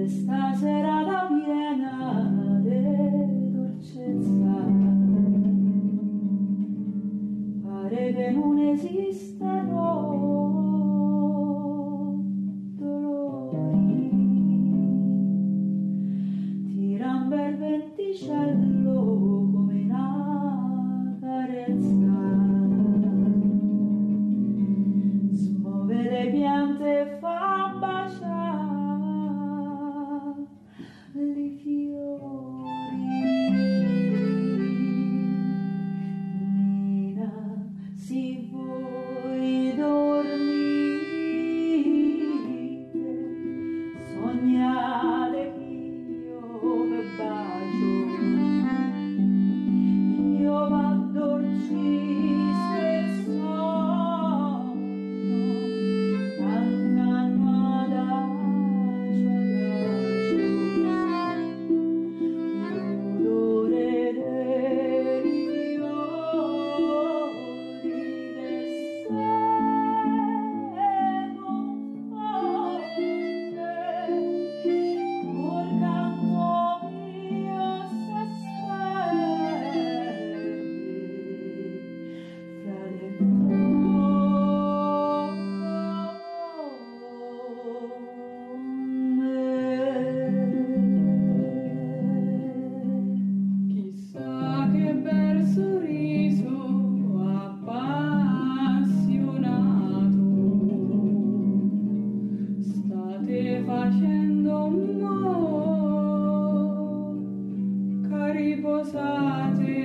sta serata piena di dolcezza, pare che non esistano dolori, tiran per venticello come una carezza, smuove le piante e fa baciare i fiori. Nina, se voi dormite, sognate che io vi bacio, io m'addorcisco e sonno, cantando adagio adagio, l'odore dei fiori che se confonde col canto mio se sperde fra le fronde. Chissà che bel sorriso appassionato state facendo mo', cari posate,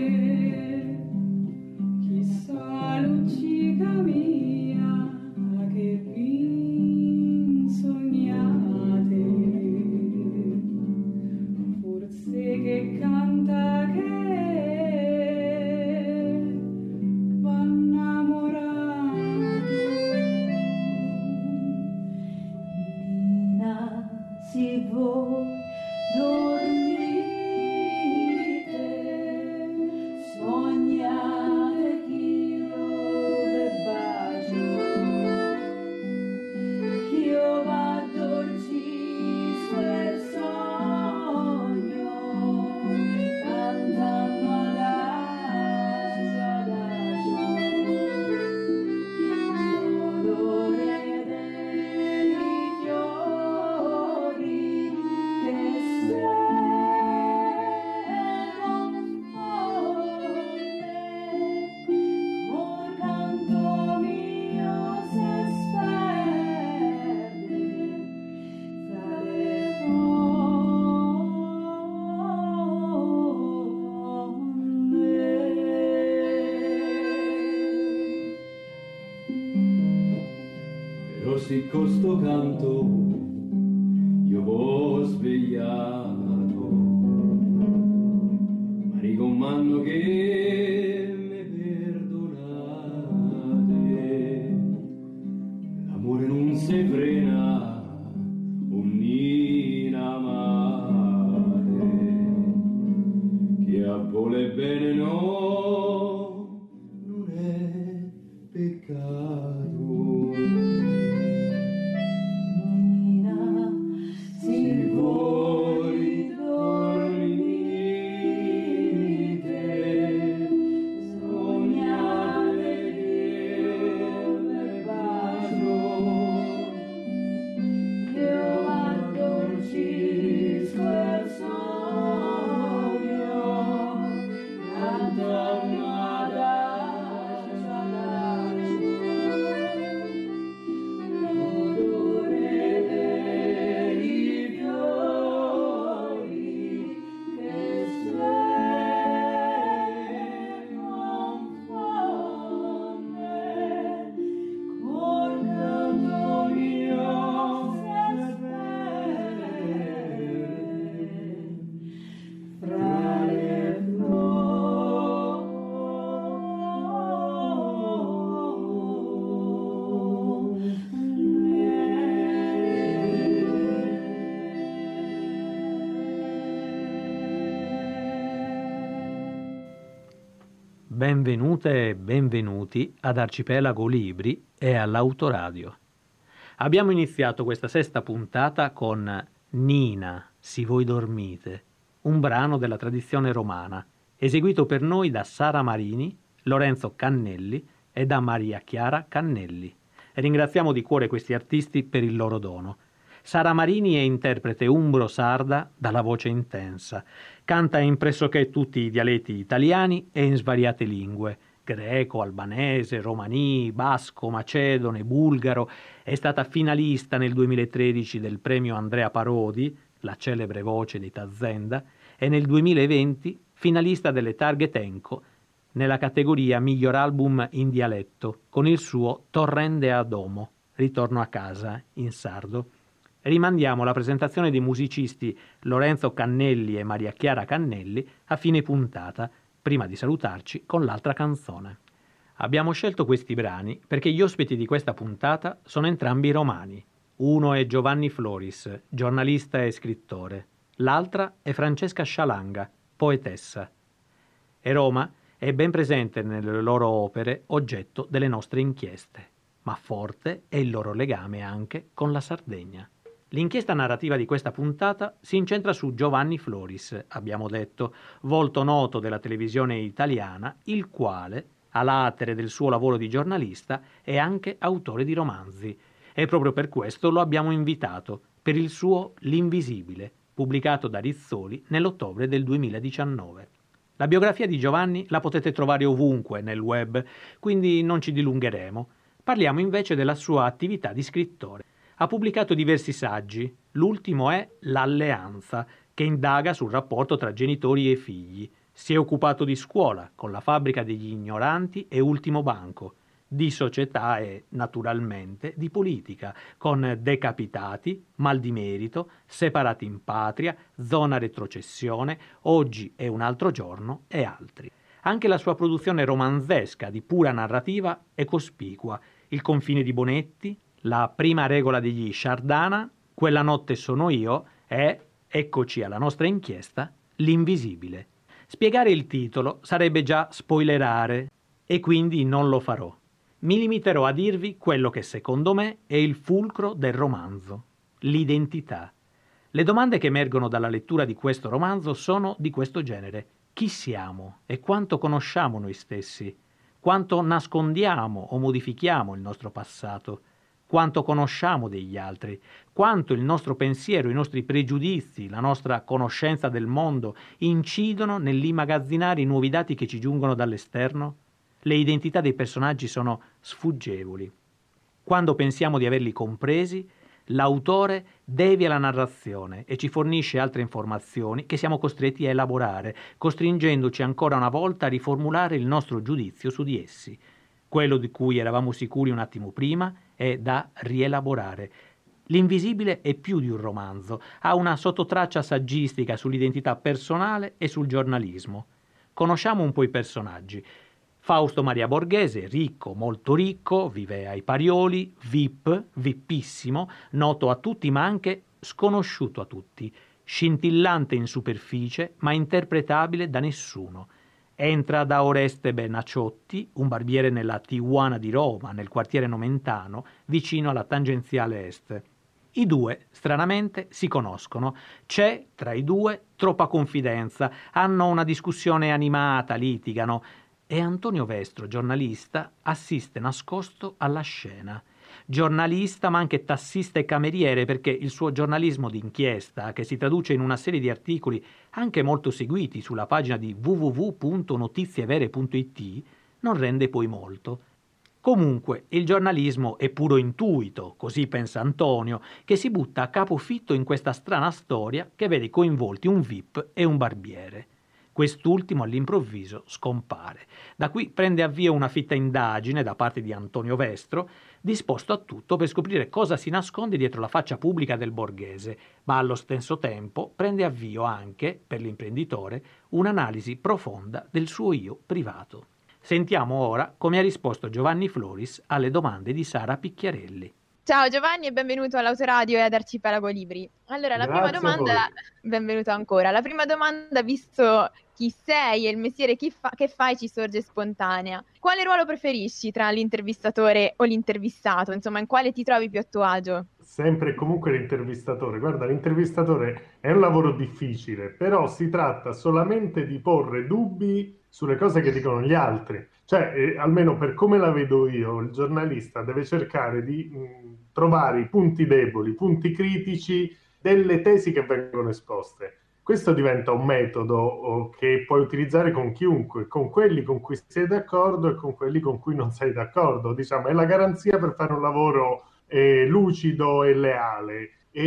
chissà luccica mia che vi sognate, forse che canta che va innamorato. Nina, se voi dormite, sognate che io vi bacio, io m'addorcisco e sogno, cantando adagio adagio, l'odore dei fiori che se confonde col canto mio se sperde fra le fronde. Però se costo canto io v'ho svegliato, ma ricomando che me perdonate, l'amore non si frena, onnina amate, che a vole bene no, non è peccato. Nina, se voi dormite, sognate che vi bacio, io m'addorcisco e sogno, cantando adagio adagio, l'odore dei fiori che se confonde col canto mio se sperde fra le Benvenute e benvenuti ad Arcipelago Libri e all'Autoradio. Abbiamo iniziato questa sesta puntata con Nina, si voi dormite, un brano della tradizione romana, eseguito per noi da Sara Marini, Lorenzo Cannelli e da Maria Chiara Cannelli. E ringraziamo di cuore questi artisti per il loro dono. Sara Marini è interprete umbro-sarda dalla voce intensa. Canta in pressoché tutti i dialetti italiani e in svariate lingue: greco, albanese, romani, basco, macedone, bulgaro. È stata finalista nel 2013 del premio Andrea Parodi, la celebre voce di Tazenda, e nel 2020 finalista delle Target Enco nella categoria Miglior album in dialetto con il suo Torrende a Domo, Ritorno a casa in sardo. Rimandiamo la presentazione dei musicisti Lorenzo Cannelli e Maria Chiara Cannelli a fine puntata, prima di salutarci con l'altra canzone. Abbiamo scelto questi brani perché gli ospiti di questa puntata sono entrambi romani. Uno è Giovanni Floris, giornalista e scrittore. L'altra è Francesca Scialanga, poetessa. E Roma è ben presente nelle loro opere, oggetto delle nostre inchieste. Ma forte è il loro legame anche con la Sardegna. L'inchiesta narrativa di questa puntata si incentra su Giovanni Floris, abbiamo detto, volto noto della televisione italiana, il quale, a latere del suo lavoro di giornalista, è anche autore di romanzi. E proprio per questo lo abbiamo invitato, per il suo L'Invisibile, pubblicato da Rizzoli nell'ottobre del 2019. La biografia di Giovanni la potete trovare ovunque nel web, quindi non ci dilungheremo. Parliamo invece della sua attività di scrittore. Ha pubblicato diversi saggi, l'ultimo è L'Alleanza, che indaga sul rapporto tra genitori e figli. Si è occupato di scuola, con La fabbrica degli ignoranti e Ultimo banco, di società e, naturalmente, di politica, con Decapitati, Mal di merito, Separati in patria, Zona retrocessione, Oggi è un altro giorno e altri. Anche la sua produzione romanzesca di pura narrativa è cospicua. Il confine di Bonetti, La prima regola degli Sciardana, Quella notte sono io e, eccoci alla nostra inchiesta, L'Invisibile. Spiegare il titolo sarebbe già spoilerare e quindi non lo farò. Mi limiterò a dirvi quello che secondo me è il fulcro del romanzo, l'identità. Le domande che emergono dalla lettura di questo romanzo sono di questo genere. Chi siamo e quanto conosciamo noi stessi? Quanto nascondiamo o modifichiamo il nostro passato? Quanto conosciamo degli altri? Quanto il nostro pensiero, i nostri pregiudizi, la nostra conoscenza del mondo incidono nell'immagazzinare i nuovi dati che ci giungono dall'esterno? Le identità dei personaggi sono sfuggevoli. Quando pensiamo di averli compresi, l'autore devia la narrazione e ci fornisce altre informazioni che siamo costretti a elaborare, costringendoci ancora una volta a riformulare il nostro giudizio su di essi. Quello di cui eravamo sicuri un attimo prima è da rielaborare. L'Invisibile è più di un romanzo, ha una sottotraccia saggistica sull'identità personale e sul giornalismo. Conosciamo un po' i personaggi. Fausto Maria Borghese, ricco, molto ricco, vive ai Parioli, VIP, vippissimo, noto a tutti ma anche sconosciuto a tutti, scintillante in superficie ma interpretabile da nessuno. Entra da Oreste Benacciotti, un barbiere nella Tijuana di Roma, nel quartiere Nomentano, vicino alla tangenziale est. I due, stranamente, si conoscono. C'è, tra i due, troppa confidenza. Hanno una discussione animata, litigano. E Antonio Vestro, giornalista, assiste nascosto alla scena. Giornalista ma anche tassista e cameriere, perché il suo giornalismo d'inchiesta, che si traduce in una serie di articoli anche molto seguiti sulla pagina di www.notizievere.it, non rende poi molto. Comunque, il giornalismo è puro intuito, così pensa Antonio, che si butta a capofitto in questa strana storia che vede coinvolti un VIP e un barbiere. Quest'ultimo all'improvviso scompare. Da qui prende avvio una fitta indagine da parte di Antonio Vestro, disposto a tutto per scoprire cosa si nasconde dietro la faccia pubblica del Borghese, ma allo stesso tempo prende avvio anche, per l'imprenditore, un'analisi profonda del suo io privato. Sentiamo ora come ha risposto Giovanni Floris alle domande di Sara Picchiarelli. Ciao Giovanni e benvenuto all'Autoradio e ad Arcipelago Libri. Allora, la prima Grazie a domanda, voi. benvenuto ancora. La prima domanda, visto chi sei e il mestiere che fai, ci sorge spontanea. Quale ruolo preferisci tra l'intervistatore o l'intervistato? Insomma, in quale ti trovi più a tuo agio? sempre e comunque l'intervistatore. Guarda, l'intervistatore è un lavoro difficile, però si tratta solamente di porre dubbi sulle cose che dicono gli altri. Cioè, almeno per come la vedo io, il giornalista deve cercare di trovare i punti deboli, i punti critici delle tesi che vengono esposte. Questo diventa un metodo che puoi utilizzare con chiunque, con quelli con cui sei d'accordo e con quelli con cui non sei d'accordo. Diciamo, è la garanzia per fare un lavoro lucido e leale.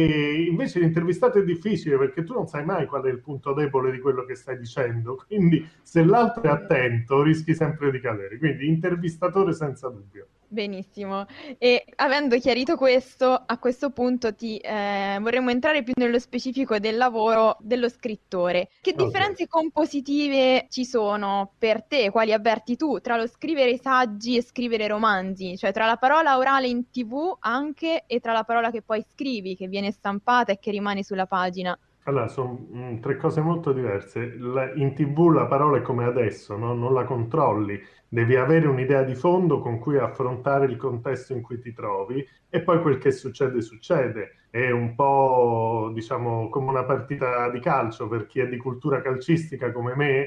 E invece l'intervistato è difficile perché tu non sai mai qual è il punto debole di quello che stai dicendo, quindi se l'altro è attento rischi sempre di cadere. Quindi intervistatore senza dubbio. Benissimo. E avendo chiarito questo, a questo punto vorremmo entrare più nello specifico del lavoro dello scrittore. Che differenze compositive ci sono per te, quali avverti tu, tra lo scrivere saggi e scrivere romanzi? Cioè tra la parola orale in TV anche e tra la parola che poi scrivi, che viene stampata e che rimane sulla pagina? Allora, sono tre cose molto diverse. In TV la parola è come adesso, no? Non la controlli, devi avere un'idea di fondo con cui affrontare il contesto in cui ti trovi e poi quel che succede, succede. È un po', diciamo, come una partita di calcio per chi è di cultura calcistica come me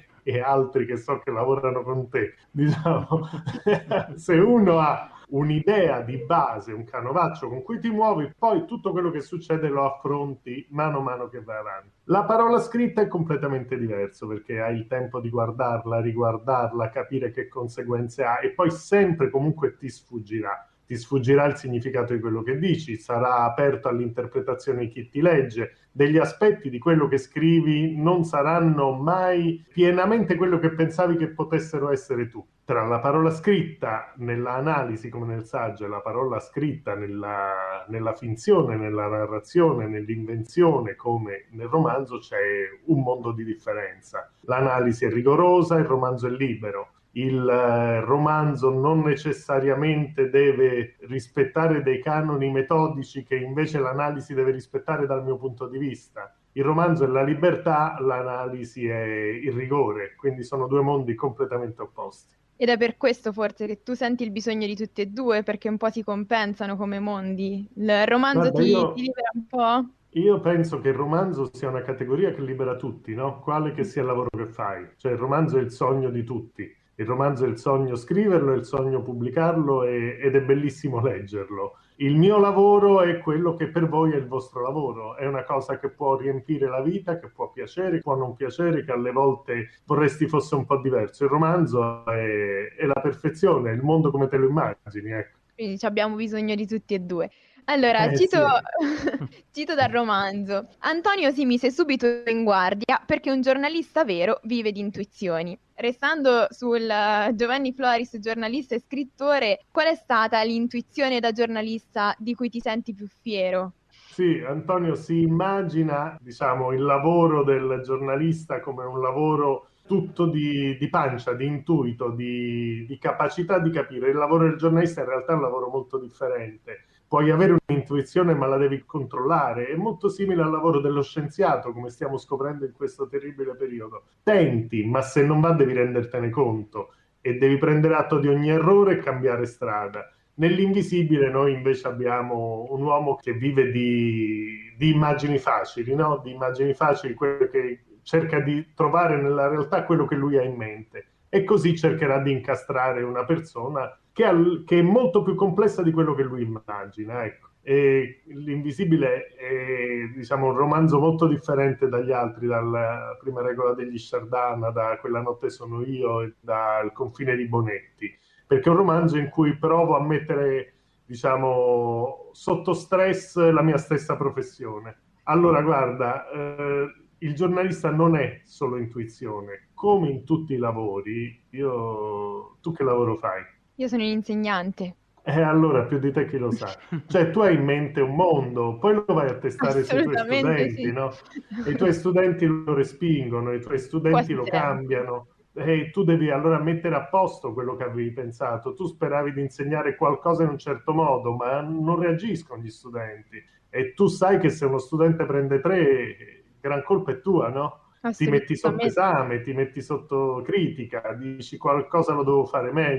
e altri che so che lavorano con te. Diciamo, se uno ha un'idea di base, un canovaccio con cui ti muovi, poi tutto quello che succede lo affronti mano a mano che vai avanti. La parola scritta è completamente diverso perché hai il tempo di guardarla, riguardarla, capire che conseguenze ha e poi sempre comunque ti sfuggirà. Ti sfuggirà il significato di quello che dici, sarà aperto all'interpretazione di chi ti legge, degli aspetti di quello che scrivi non saranno mai pienamente quello che pensavi che potessero essere tu. Tra la parola scritta nell'analisi come nel saggio e la parola scritta nella finzione, nella narrazione, nell'invenzione come nel romanzo c'è un mondo di differenza. L'analisi è rigorosa, il romanzo è libero. Il romanzo non necessariamente deve rispettare dei canoni metodici che invece l'analisi deve rispettare dal mio punto di vista. Il romanzo è la libertà, l'analisi è il rigore, quindi sono due mondi completamente opposti. Ed è per questo forse che tu senti il bisogno di tutte e due, perché un po' si compensano come mondi. Il romanzo Guarda, ti libera un po'? Io penso che il romanzo sia una categoria che libera tutti, no? Quale che sia il lavoro che fai. Cioè il romanzo è il sogno di tutti. Il romanzo è il sogno scriverlo, è il sogno pubblicarlo ed è bellissimo leggerlo. Il mio lavoro è quello che per voi è il vostro lavoro. È una cosa che può riempire la vita, che può piacere, può non piacere, che alle volte vorresti fosse un po' diverso. Il romanzo è la perfezione, è il mondo come te lo immagini, ecco. Quindi abbiamo bisogno di tutti e due. Allora, cito, Sì. cito dal romanzo. Antonio si mise subito in guardia perché un giornalista vero vive di intuizioni. Restando sul Giovanni Floris, giornalista e scrittore, qual è stata l'intuizione da giornalista di cui ti senti più fiero? Sì, Antonio si immagina, diciamo, il lavoro del giornalista come un lavoro tutto di pancia, di intuito, di capacità di capire. Il lavoro del giornalista in realtà è un lavoro molto differente. Puoi avere un'intuizione ma la devi controllare. È molto simile al lavoro dello scienziato, come stiamo scoprendo in questo terribile periodo. Tenti, ma se non va devi rendertene conto e devi prendere atto di ogni errore e cambiare strada. Nell'invisibile noi invece abbiamo un uomo che vive di immagini facili, no? Di immagini facili, quello che cerca di trovare nella realtà quello che lui ha in mente e così cercherà di incastrare una persona che è molto più complessa di quello che lui immagina, ecco. E L'Invisibile è, diciamo, un romanzo molto differente dagli altri, dalla Prima regola degli Sciardana, da Quella notte sono io e dal Confine di Bonetti, perché è un romanzo in cui provo a mettere, diciamo, sotto stress la mia stessa professione. Allora, guarda, il giornalista non è solo intuizione, come in tutti i lavori. Tu che lavoro fai? Io sono un insegnante. Allora, più di te chi lo sa. Cioè, tu hai in mente un mondo, poi lo vai a testare sui tuoi Assolutamente studenti, sì. no? E i tuoi studenti lo respingono, i tuoi studenti Quasi lo sempre. cambiano. E tu devi allora mettere a posto quello che avevi pensato. Tu speravi di insegnare qualcosa in un certo modo, ma non reagiscono gli studenti. E tu sai che se uno studente prende 3, gran colpa è tua, no? Ti metti sotto Assolutamente. esame, ti metti sotto critica, dici qualcosa lo devo fare meglio.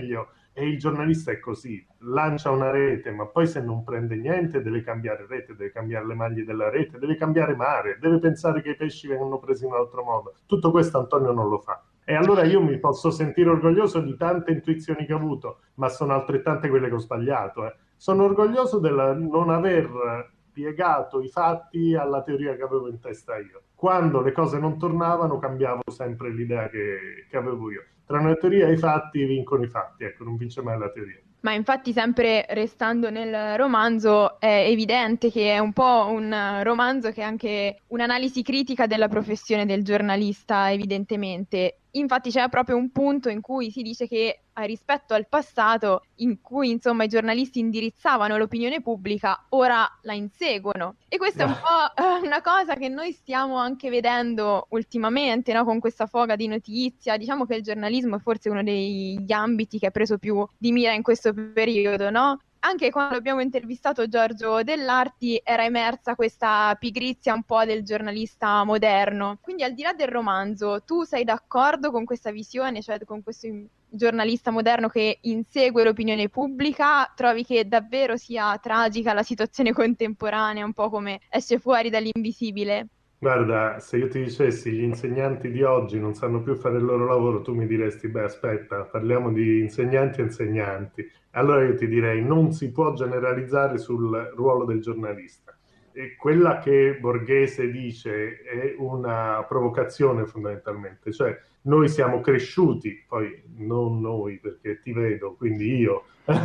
e il giornalista è così, lancia una rete, ma poi se non prende niente deve cambiare rete, deve cambiare le maglie della rete, deve cambiare mare, deve pensare che i pesci vengono presi in un altro modo. Tutto questo Antonio non lo fa. E allora io mi posso sentire orgoglioso di tante intuizioni che ho avuto, ma sono altrettante quelle che ho sbagliato. Sono orgoglioso del non aver piegato i fatti alla teoria che avevo in testa io. Quando le cose non tornavano, cambiavo sempre l'idea che avevo io. Tra una teoria e i fatti vincono i fatti, ecco, non vince mai la teoria. Ma infatti, sempre restando nel romanzo, è evidente che è un po' un romanzo che è anche un'analisi critica della professione del giornalista, evidentemente. Infatti c'è proprio un punto in cui si dice che rispetto al passato, in cui insomma i giornalisti indirizzavano l'opinione pubblica, ora la inseguono. E questa è un po' una cosa che noi stiamo anche vedendo ultimamente, no? Con questa foga di notizia. Diciamo che il giornalismo è forse uno degli ambiti che ha preso più di mira in questo periodo, no? Anche quando abbiamo intervistato Giorgio Dell'Arti era emersa questa pigrizia un po' del giornalista moderno. Quindi al di là del romanzo, tu sei d'accordo con questa visione, cioè con questo giornalista moderno che insegue l'opinione pubblica? Trovi che davvero sia tragica la situazione contemporanea, un po' come esce fuori dall'invisibile? Guarda, se io ti dicessi gli insegnanti di oggi non sanno più fare il loro lavoro, tu mi diresti, beh, aspetta, parliamo di insegnanti e insegnanti. Allora io ti direi, non si può generalizzare sul ruolo del giornalista. E quella che Borghese dice è una provocazione fondamentalmente, cioè noi siamo cresciuti, poi non noi perché ti vedo, quindi io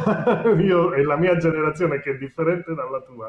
e la mia generazione che è differente dalla tua,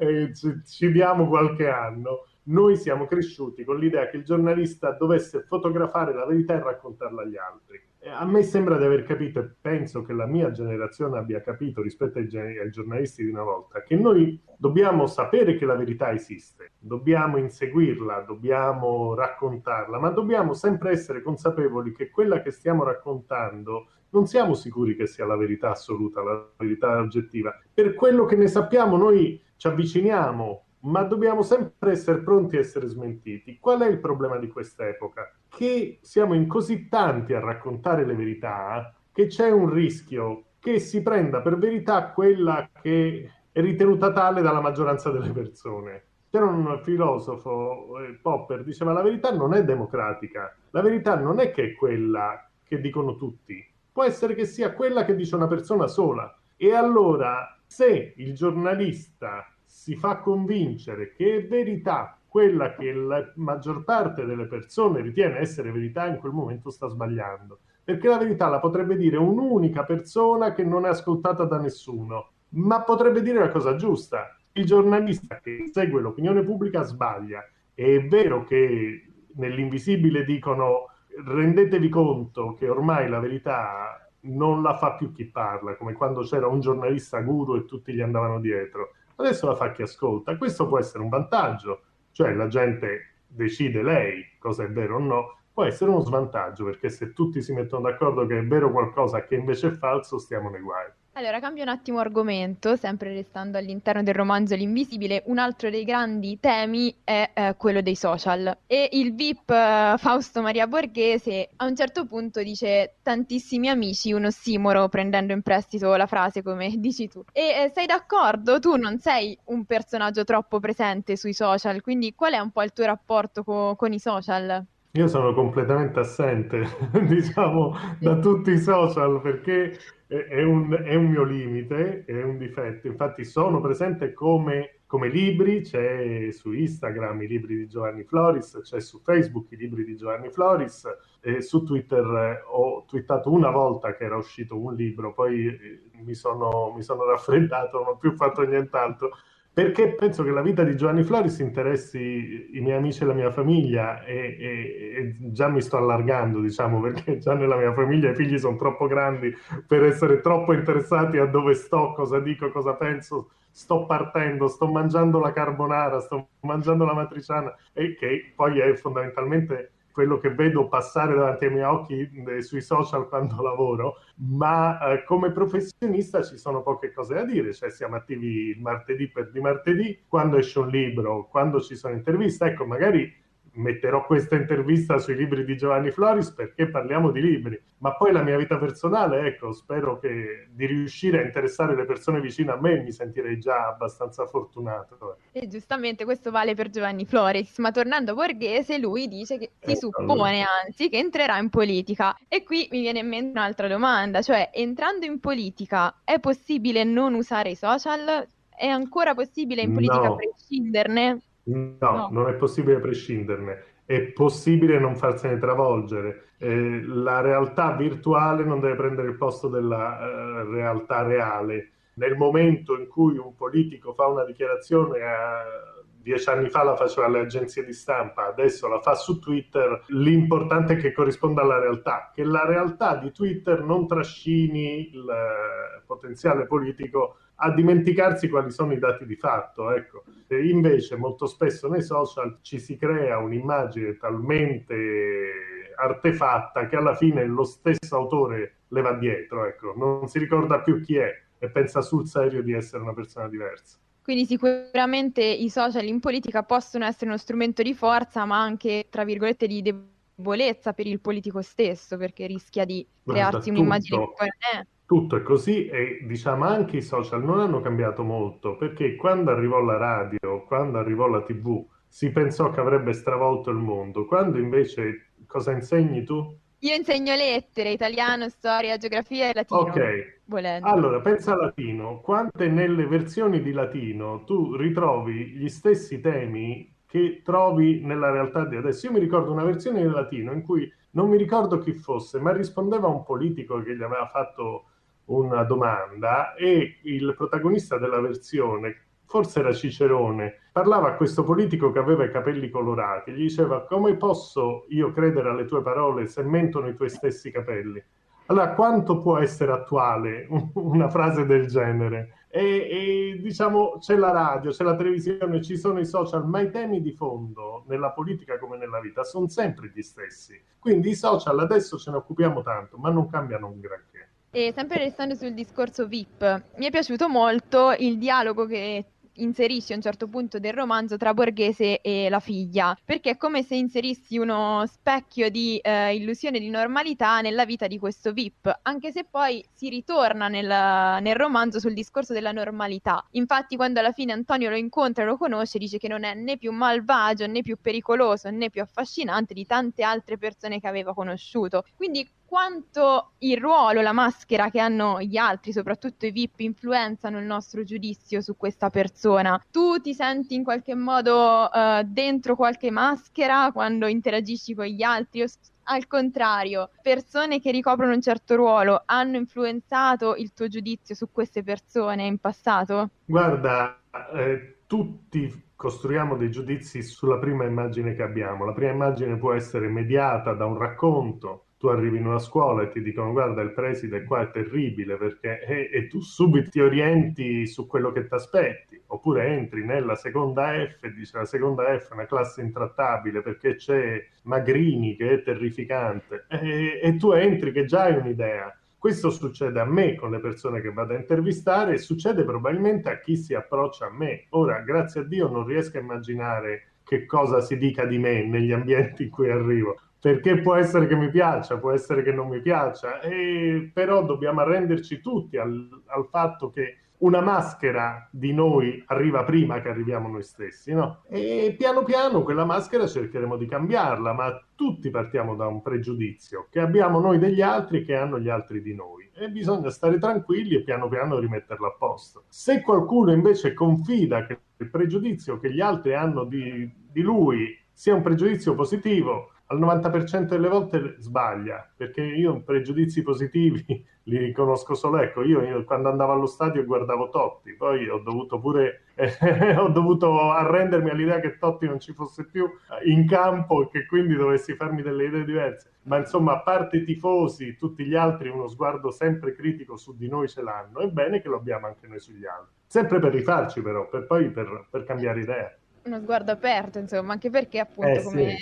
ci diamo qualche anno. Noi siamo cresciuti con l'idea che il giornalista dovesse fotografare la verità e raccontarla agli altri. A me sembra di aver capito, e penso che la mia generazione abbia capito rispetto ai giornalisti di una volta, che noi dobbiamo sapere che la verità esiste, dobbiamo inseguirla, dobbiamo raccontarla, ma dobbiamo sempre essere consapevoli che quella che stiamo raccontando non siamo sicuri che sia la verità assoluta, la verità oggettiva. Per quello che ne sappiamo noi ci avviciniamo, ma dobbiamo sempre essere pronti a essere smentiti. Qual è il problema di quest'epoca? Che siamo in così tanti a raccontare le verità che c'è un rischio che si prenda per verità quella che è ritenuta tale dalla maggioranza delle persone. C'era un filosofo, Popper, diceva la verità non è democratica, la verità non è che è quella che dicono tutti, può essere che sia quella che dice una persona sola. E allora, se il giornalista si fa convincere che è verità quella che la maggior parte delle persone ritiene essere verità, in quel momento sta sbagliando. Perché la verità la potrebbe dire un'unica persona che non è ascoltata da nessuno, ma potrebbe dire la cosa giusta. Il giornalista che segue l'opinione pubblica sbaglia. E è vero che nell'invisibile dicono rendetevi conto che ormai la verità non la fa più chi parla, come quando c'era un giornalista guru e tutti gli andavano dietro. Adesso la fa chi ascolta. Questo può essere un vantaggio, cioè la gente decide lei cosa è vero o no. Può essere uno svantaggio, perché se tutti si mettono d'accordo che è vero qualcosa che invece è falso, stiamo nei guai. Allora, cambio un attimo argomento, sempre restando all'interno del romanzo L'Invisibile. Un altro dei grandi temi è quello dei social. E il VIP Fausto Maria Borghese a un certo punto dice tantissimi amici, un ossimoro, prendendo in prestito la frase come dici tu. E sei d'accordo? Tu non sei un personaggio troppo presente sui social, quindi qual è un po' il tuo rapporto con i social? Io sono completamente assente, diciamo, da tutti i social perché è un mio limite, è un difetto. Infatti sono presente come libri, c'è su Instagram i libri di Giovanni Floris, c'è su Facebook i libri di Giovanni Floris, e su Twitter ho twittato una volta che era uscito un libro, poi mi sono raffreddato, non ho più fatto nient'altro. Perché penso che la vita di Giovanni Floris interessi i miei amici e la mia famiglia e già mi sto allargando, diciamo, perché già nella mia famiglia i figli sono troppo grandi per essere troppo interessati a dove sto, cosa dico, cosa penso, sto partendo, sto mangiando la carbonara, sto mangiando la matriciana, e che poi è fondamentalmente quello che vedo passare davanti ai miei occhi sui social quando lavoro, ma come professionista ci sono poche cose da dire, cioè siamo attivi il martedì per di martedì, quando esce un libro, quando ci sono interviste, ecco, magari metterò questa intervista sui libri di Giovanni Floris perché parliamo di libri, ma poi la mia vita personale, ecco, spero di riuscire a interessare le persone vicine a me, mi sentirei già abbastanza fortunato. E giustamente questo vale per Giovanni Floris, ma tornando a Borghese, lui dice che si suppone, Allora. anzi, che entrerà in politica. E qui mi viene in mente un'altra domanda, cioè, entrando in politica, è possibile non usare i social? È ancora possibile in politica No. prescinderne? No, non è possibile prescinderne, è possibile non farsene travolgere. La realtà virtuale non deve prendere il posto della realtà reale. Nel momento in cui un politico fa una dichiarazione, 10 anni fa la faceva alle agenzie di stampa, adesso la fa su Twitter, l'importante è che corrisponda alla realtà, che la realtà di Twitter non trascini il potenziale politico a dimenticarsi quali sono i dati di fatto, ecco. E invece molto spesso nei social ci si crea un'immagine talmente artefatta che alla fine lo stesso autore le va dietro, ecco. Non si ricorda più chi è e pensa sul serio di essere una persona diversa. Quindi sicuramente i social in politica possono essere uno strumento di forza, ma anche, tra virgolette, di debolezza per il politico stesso, perché rischia di crearsi un'immagine che poi non è. Tutto è così e diciamo anche i social non hanno cambiato molto, perché quando arrivò la radio, quando arrivò la TV, si pensò che avrebbe stravolto il mondo, quando invece cosa insegni tu? Io insegno lettere, italiano, storia, geografia e latino, Ok, volendo. allora pensa a latino, quante nelle versioni di latino tu ritrovi gli stessi temi che trovi nella realtà di adesso. Io mi ricordo una versione di latino in cui non mi ricordo chi fosse, ma rispondeva un politico che gli aveva fatto una domanda e il protagonista della versione, forse era Cicerone, parlava a questo politico che aveva i capelli colorati, gli diceva: come posso io credere alle tue parole se mentono i tuoi stessi capelli? Allora, quanto può essere attuale una frase del genere? E diciamo, c'è la radio, c'è la televisione, ci sono i social, ma i temi di fondo, nella politica come nella vita, sono sempre gli stessi. Quindi i social adesso ce ne occupiamo tanto, ma non cambiano un granché. E sempre restando sul discorso VIP, mi è piaciuto molto il dialogo che inserisci a un certo punto del romanzo tra Borghese e la figlia, perché è come se inserissi uno specchio di illusione di normalità nella vita di questo VIP, anche se poi si ritorna nel romanzo sul discorso della normalità. Infatti quando alla fine Antonio lo incontra e lo conosce, dice che non è né più malvagio, né più pericoloso, né più affascinante di tante altre persone che aveva conosciuto. Quindi quanto il ruolo, la maschera che hanno gli altri, soprattutto i VIP, influenzano il nostro giudizio su questa persona. Tu ti senti in qualche modo dentro qualche maschera quando interagisci con gli altri? O al contrario, persone che ricoprono un certo ruolo hanno influenzato il tuo giudizio su queste persone in passato? Guarda, tutti costruiamo dei giudizi sulla prima immagine che abbiamo. La prima immagine può essere mediata da un racconto. Tu arrivi in una scuola e ti dicono: guarda, il preside qua è terribile, perché e tu subito ti orienti su quello che ti aspetti. Oppure entri nella seconda F e dici: la seconda F è una classe intrattabile perché c'è Magrini che è terrificante, e tu entri che già hai un'idea. Questo succede a me con le persone che vado a intervistare e succede probabilmente a chi si approccia a me. Ora, grazie a Dio, non riesco a immaginare che cosa si dica di me negli ambienti in cui arrivo, perché può essere che mi piaccia, può essere che non mi piaccia, però dobbiamo arrenderci tutti al fatto che una maschera di noi arriva prima che arriviamo noi stessi, no? E piano piano quella maschera cercheremo di cambiarla, ma tutti partiamo da un pregiudizio che abbiamo noi degli altri e che hanno gli altri di noi. E bisogna stare tranquilli e piano piano rimetterla a posto. Se qualcuno invece confida che il pregiudizio che gli altri hanno di lui sia un pregiudizio positivo, al 90% delle volte sbaglia, perché io pregiudizi positivi li riconosco solo, ecco, io quando andavo allo stadio guardavo Totti, poi ho dovuto pure ho dovuto arrendermi all'idea che Totti non ci fosse più in campo e che quindi dovessi farmi delle idee diverse, ma insomma, a parte i tifosi, tutti gli altri uno sguardo sempre critico su di noi ce l'hanno, è bene che lo abbiamo anche noi sugli altri, sempre per rifarci però, per cambiare idea. Uno sguardo aperto, insomma, anche perché appunto, come Sì.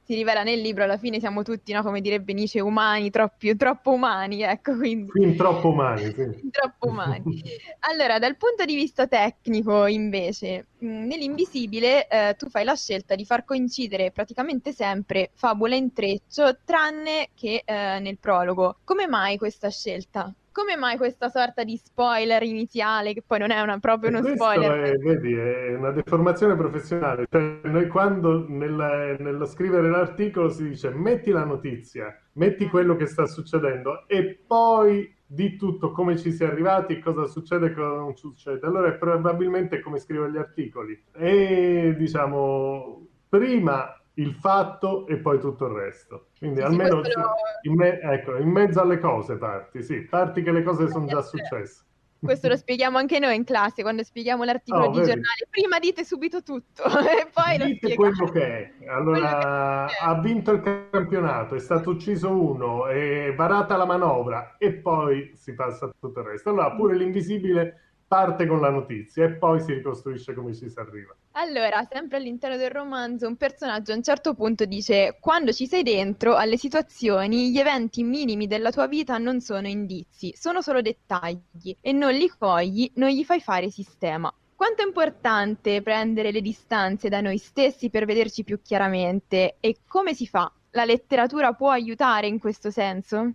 si rivela nel libro, alla fine siamo tutti, no, come direbbe Nietzsche, umani, troppo umani, ecco, quindi Fin troppo umani, sì. fin troppo umani. Allora, dal punto di vista tecnico, invece, nell'Invisibile tu fai la scelta di far coincidere praticamente sempre fabula e intreccio, tranne che nel prologo. Come mai questa scelta? Come mai questa sorta di spoiler iniziale, che poi non è proprio E uno questo spoiler? è, vedi, è una deformazione professionale. Cioè, noi quando nello scrivere l'articolo si dice metti la notizia, metti quello che sta succedendo e poi di tutto come ci si è arrivati, cosa succede e cosa non succede. Allora è probabilmente come scrivo gli articoli. E diciamo, prima il fatto e poi tutto il resto. Quindi Sì, sì, almeno questo lo... ecco, in mezzo alle cose parti, sì, parti che le cose sono già successe. Questo lo spieghiamo anche noi in classe quando spieghiamo l'articolo Oh, di vedi, giornale. Prima dite subito tutto e poi lo dite spiegate. quello che è. Quello che Allora, è. ha vinto il campionato, è stato ucciso uno, è varata la manovra e poi si passa a tutto il resto. Allora, pure l'invisibile parte con la notizia e poi si ricostruisce come ci si arriva. Allora, sempre all'interno del romanzo, un personaggio a un certo punto dice: quando ci sei dentro, alle situazioni, gli eventi minimi della tua vita non sono indizi, sono solo dettagli e non li cogli, non gli fai fare sistema. Quanto è importante prendere le distanze da noi stessi per vederci più chiaramente e come si fa? La letteratura può aiutare in questo senso?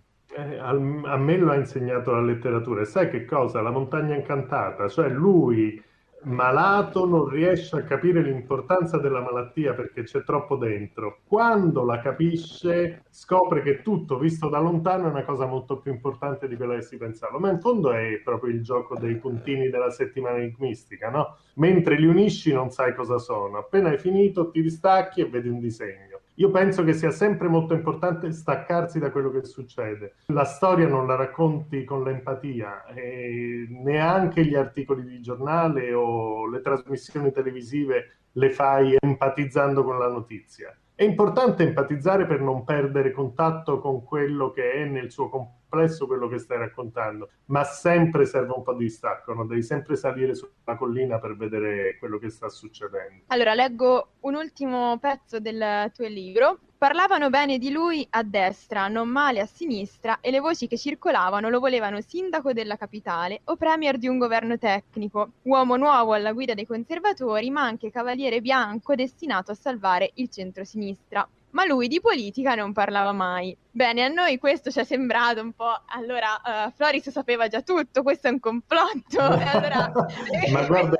A me lo ha insegnato la letteratura. E sai che cosa? La montagna incantata, cioè lui malato non riesce a capire l'importanza della malattia perché c'è troppo dentro. Quando la capisce, scopre che tutto visto da lontano è una cosa molto più importante di quella che si pensava. Ma in fondo è proprio il gioco dei puntini della settimana enigmistica, no? Mentre li unisci non sai cosa sono. Appena hai finito ti distacchi e vedi un disegno. Io penso che sia sempre molto importante staccarsi da quello che succede. La storia non la racconti con l'empatia, e neanche gli articoli di giornale o le trasmissioni televisive le fai empatizzando con la notizia. È importante empatizzare per non perdere contatto con quello che è nel suo complesso quello che stai raccontando, ma sempre serve un po' di distacco, no? Devi sempre salire sulla collina per vedere quello che sta succedendo. Allora, leggo un ultimo pezzo del tuo libro. Parlavano bene di lui a destra, non male a sinistra, e le voci che circolavano lo volevano sindaco della capitale o premier di un governo tecnico, uomo nuovo alla guida dei conservatori, ma anche cavaliere bianco destinato a salvare il centrosinistra. Ma lui di politica non parlava mai. Bene, a noi questo ci è sembrato un po'. Allora, Floris sapeva già tutto, questo è un complotto. E allora... Ma guarda,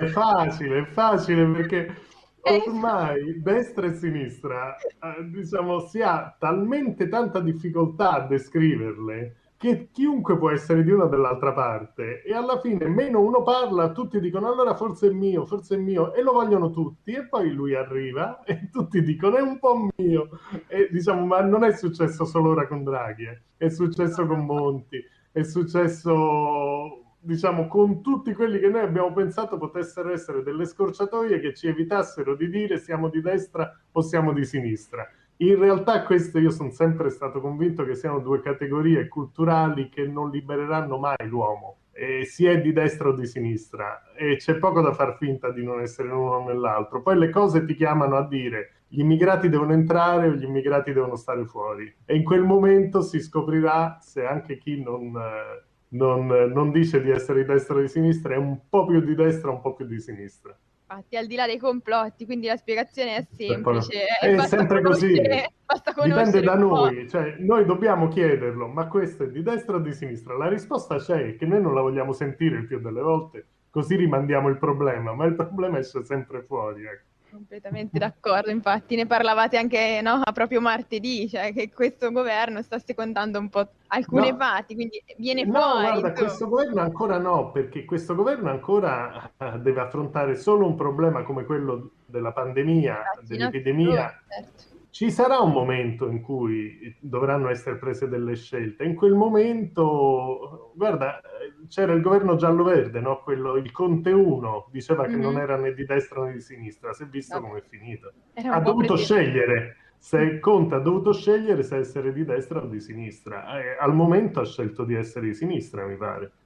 è facile perché Esatto. ormai destra e sinistra, diciamo, si ha talmente tanta difficoltà a descriverle che chiunque può essere di una o dell'altra parte e alla fine meno uno parla, tutti dicono allora forse è mio e lo vogliono tutti e poi lui arriva e tutti dicono è un po' mio e diciamo ma non è successo solo ora con Draghi, è successo con Monti, è successo diciamo con tutti quelli che noi abbiamo pensato potessero essere delle scorciatoie che ci evitassero di dire siamo di destra o siamo di sinistra. In realtà queste io sono sempre stato convinto che siano due categorie culturali che non libereranno mai l'uomo. Si è di destra o di sinistra e c'è poco da far finta di non essere l'uno o nell'altro. Poi le cose ti chiamano a dire gli immigrati devono entrare o gli immigrati devono stare fuori e in quel momento si scoprirà se anche chi non dice di essere di destra o di sinistra è un po' più di destra o un po' più di sinistra. Infatti, al di là dei complotti, quindi la spiegazione è semplice, È basta sempre così, basta dipende conoscere da un po'. noi, cioè noi dobbiamo chiederlo, ma questo è di destra o di sinistra? La risposta c'è, è che noi non la vogliamo sentire il più delle volte, così rimandiamo il problema, ma il problema esce sempre fuori. Ecco. Completamente d'accordo, infatti ne parlavate anche, no, a proprio martedì, cioè che questo governo sta secondando un po' alcune No, parti, quindi viene no, fuori, guarda, insomma. questo governo ancora no, perché questo governo ancora deve affrontare solo un problema come quello della pandemia, Vaccinazione, dell'epidemia. certo. Ci sarà un momento in cui dovranno essere prese delle scelte. In quel momento, guarda, c'era il governo giallo-verde, no? Il Conte 1 diceva che non Mhm. era né di destra né di sinistra, si è visto Vabbè, come è finito. era Ha un po' dovuto preteso. scegliere, se Conte ha dovuto scegliere se essere di destra o di sinistra. Al momento ha scelto di essere di sinistra, mi pare.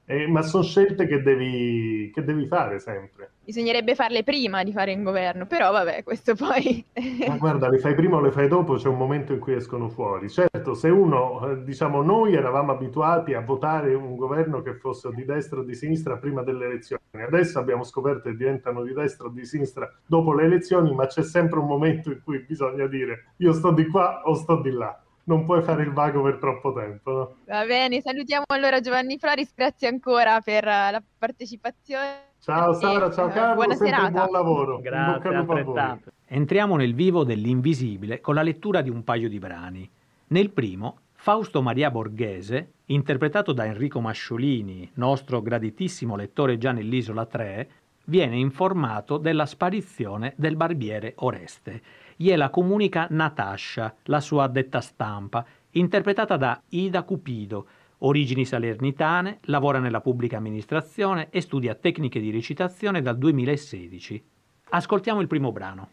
Ma sono scelte che devi fare sempre. Bisognerebbe farle prima di fare in governo, però vabbè, questo poi... Ma guarda, le fai prima o le fai dopo, c'è un momento in cui escono fuori. Certo, se uno, diciamo, noi eravamo abituati a votare un governo che fosse o di destra o di sinistra prima delle elezioni, adesso abbiamo scoperto che diventano di destra o di sinistra dopo le elezioni, ma c'è sempre un momento in cui bisogna dire io sto di qua o sto di là. Non puoi fare il vago per troppo tempo, no? Va bene, salutiamo allora Giovanni Floris, grazie ancora per la partecipazione Ciao e Sara, ciao Carlo, buona sempre serata. buon lavoro. In bocca Grazie, al lupo a voi. altrettanto. Entriamo nel vivo dell'invisibile con la lettura di un paio di brani. Nel primo, Fausto Maria Borghese, interpretato da Enrico Masciolini, nostro graditissimo lettore già nell'Isola 3, viene informato della sparizione del barbiere Oreste. Gliela comunica Natascia, la sua addetta stampa, interpretata da Ida Cupido, origini salernitane, lavora nella pubblica amministrazione e studia tecniche di recitazione dal 2016. Ascoltiamo il primo brano.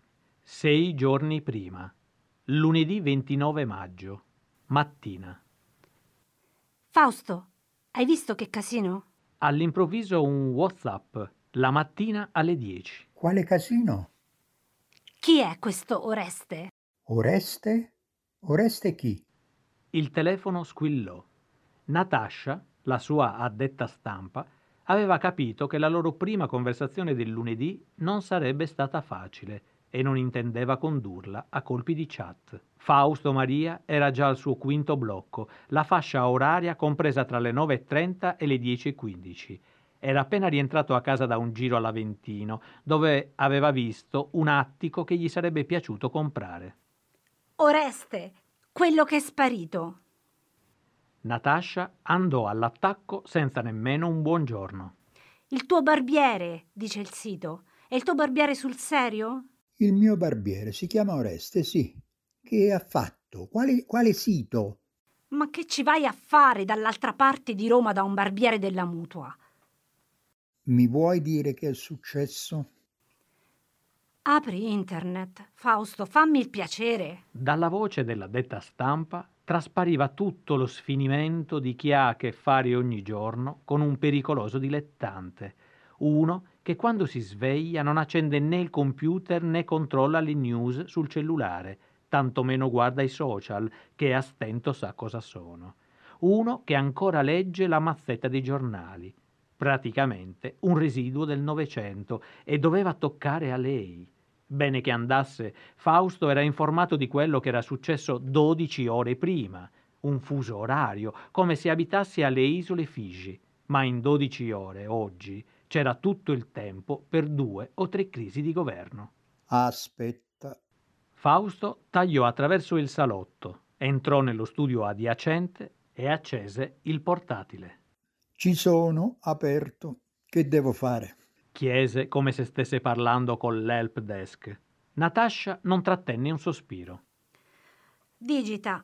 6 giorni prima, lunedì 29 maggio, mattina. Fausto, hai visto che casino? All'improvviso un WhatsApp, la mattina alle 10. Quale casino? Chi è questo Oreste? Oreste? Oreste chi? Il telefono squillò. Natascia, la sua addetta stampa, aveva capito che la loro prima conversazione del lunedì non sarebbe stata facile e non intendeva condurla a colpi di chat. Fausto Maria era già al suo quinto blocco, la fascia oraria compresa tra le 9:30 e le 10:15. Era appena rientrato a casa da un giro all'Aventino, dove aveva visto un attico che gli sarebbe piaciuto comprare. Oreste, quello che è sparito. Natascia andò all'attacco senza nemmeno un buongiorno. Il tuo barbiere, dice il sito. È il tuo barbiere sul serio? Il mio barbiere si chiama Oreste, sì. Che ha fatto? Quale sito? Ma che ci vai a fare dall'altra parte di Roma da un barbiere della mutua? Mi vuoi dire che è successo? Apri internet. Fausto, fammi il piacere. Dalla voce dell'addetta stampa traspariva tutto lo sfinimento di chi ha a che fare ogni giorno con un pericoloso dilettante, uno che quando si sveglia non accende né il computer né controlla le news sul cellulare, tantomeno guarda i social, che a stento sa cosa sono, uno che ancora legge la mazzetta dei giornali, praticamente un residuo del Novecento, e doveva toccare a lei. Bene che andasse, Fausto era informato di quello che era successo 12 ore prima, un fuso orario, come se abitassi alle isole Figi, ma in 12 ore, oggi, c'era tutto il tempo per 2 o 3 crisi di governo. Aspetta. Fausto tagliò attraverso il salotto, entrò nello studio adiacente e accese il portatile. Ci sono, aperto. Che devo fare? Chiese come se stesse parlando con l'help desk. Natascia non trattenne un sospiro. Digita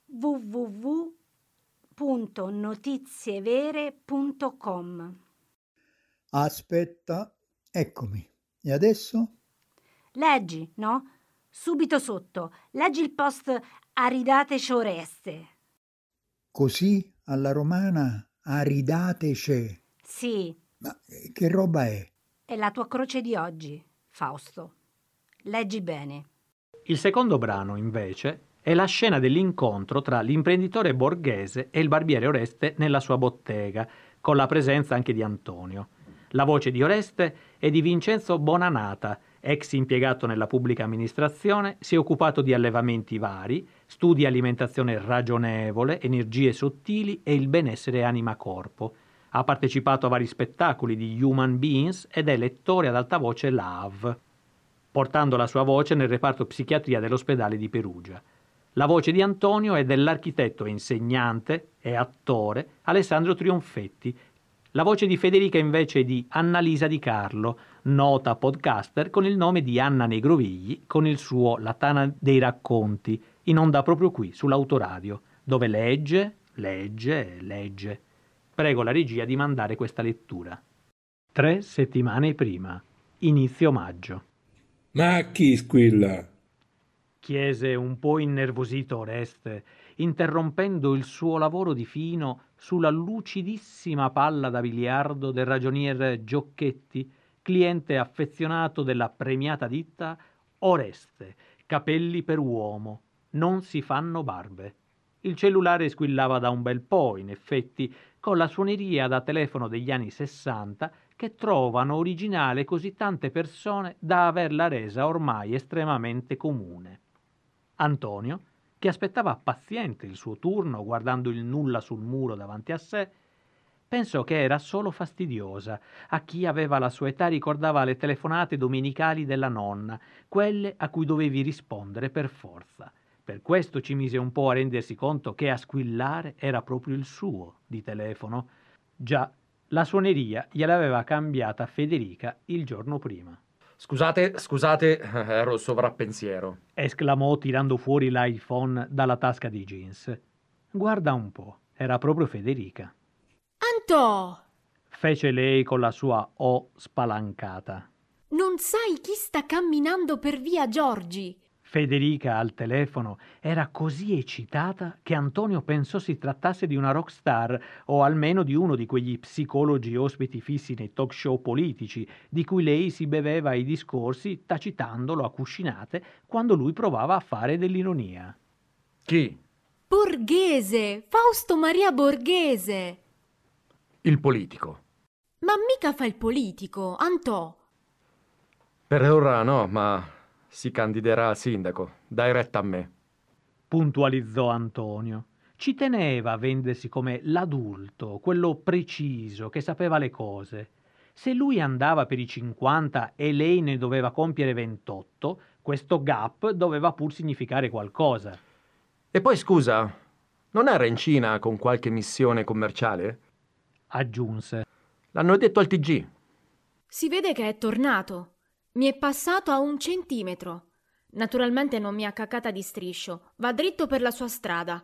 www.notizievere.com. Aspetta, eccomi. E adesso? Leggi, no? Subito sotto. Leggi il post Aridateci Oreste. Così alla romana aridatece. Sì, Ma che roba è? è la tua croce di oggi, Fausto. Leggi bene. Il secondo brano, invece, è la scena dell'incontro tra l'imprenditore Borghese e il barbiere Oreste nella sua bottega, con la presenza anche di Antonio. La voce di Oreste è di Vincenzo Bonanata, ex impiegato nella pubblica amministrazione, si è occupato di allevamenti vari, studi alimentazione ragionevole, energie sottili e il benessere anima-corpo. Ha partecipato a vari spettacoli di Human Beings ed è lettore ad alta voce LAV, portando la sua voce nel reparto psichiatria dell'ospedale di Perugia. La voce di Antonio è dell'architetto e insegnante e attore Alessandro Trionfetti. La voce di Federica invece è di Annalisa Di Carlo, nota podcaster con il nome di Anna Negrovigli con il suo La Tana dei Racconti, in onda proprio qui sull'autoradio, dove legge. Prego la regia di mandare questa lettura. 3 settimane prima, inizio maggio. Ma chi squilla? Chiese un po' innervosito Oreste, interrompendo il suo lavoro di fino sulla lucidissima palla da biliardo del ragionier Giocchetti, cliente affezionato della premiata ditta Oreste, capelli per uomo, non si fanno barbe. Il cellulare squillava da un bel po', in effetti, con la suoneria da telefono degli anni 60 che trovano originale così tante persone da averla resa ormai estremamente comune. Antonio, che aspettava paziente il suo turno guardando il nulla sul muro davanti a sé, pensò che era solo fastidiosa. A chi aveva la sua età ricordava le telefonate domenicali della nonna, quelle a cui dovevi rispondere per forza. Per questo ci mise un po' a rendersi conto che a squillare era proprio il suo di telefono. Già, la suoneria gliel'aveva cambiata Federica il giorno prima. Scusate, ero sovrappensiero. Esclamò tirando fuori l'iPhone dalla tasca di jeans. Guarda un po', era proprio Federica. Antò! Fece lei con la sua O spalancata. Non sai chi sta camminando per via Giorgi? Federica al telefono era così eccitata che Antonio pensò si trattasse di una rockstar o almeno di uno di quegli psicologi ospiti fissi nei talk show politici di cui lei si beveva i discorsi tacitandolo a cuscinate quando lui provava a fare dell'ironia. Chi? Borghese! Fausto Maria Borghese! Il politico. Ma mica fa il politico, Antò! Per ora no, ma si candiderà a sindaco. Dai retta a me. Puntualizzò Antonio. Ci teneva a vendersi come l'adulto, quello preciso, che sapeva le cose. Se lui andava per i 50 e lei ne doveva compiere 28, questo gap doveva pur significare qualcosa. E poi scusa, non era in Cina con qualche missione commerciale? Aggiunse. L'hanno detto al TG. Si vede che è tornato. Mi è passato a 1 centimetro. Naturalmente non mi ha caccata di striscio. Va dritto per la sua strada.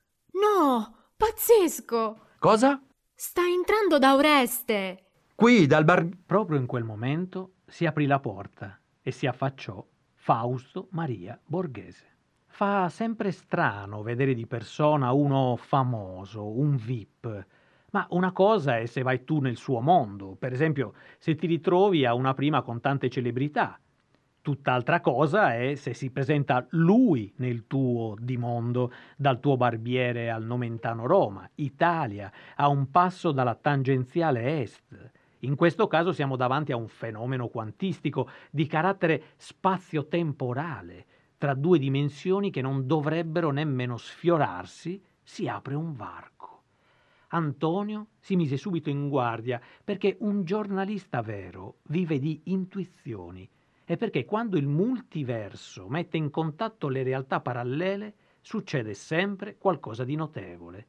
No! Pazzesco! Cosa? Sta entrando da Oreste! Qui, dal bar... Proprio in quel momento si aprì la porta e si affacciò Fausto Maria Borghese. Fa sempre strano vedere di persona uno famoso, un VIP. Ma una cosa è se vai tu nel suo mondo, per esempio se ti ritrovi a una prima con tante celebrità. Tutt'altra cosa è se si presenta lui nel tuo di mondo, dal tuo barbiere al Nomentano Roma, Italia, a un passo dalla tangenziale est. In questo caso siamo davanti a un fenomeno quantistico di carattere spazio-temporale. Tra due dimensioni che non dovrebbero nemmeno sfiorarsi, si apre un varco. Antonio si mise subito in guardia perché un giornalista vero vive di intuizioni e perché quando il multiverso mette in contatto le realtà parallele succede sempre qualcosa di notevole.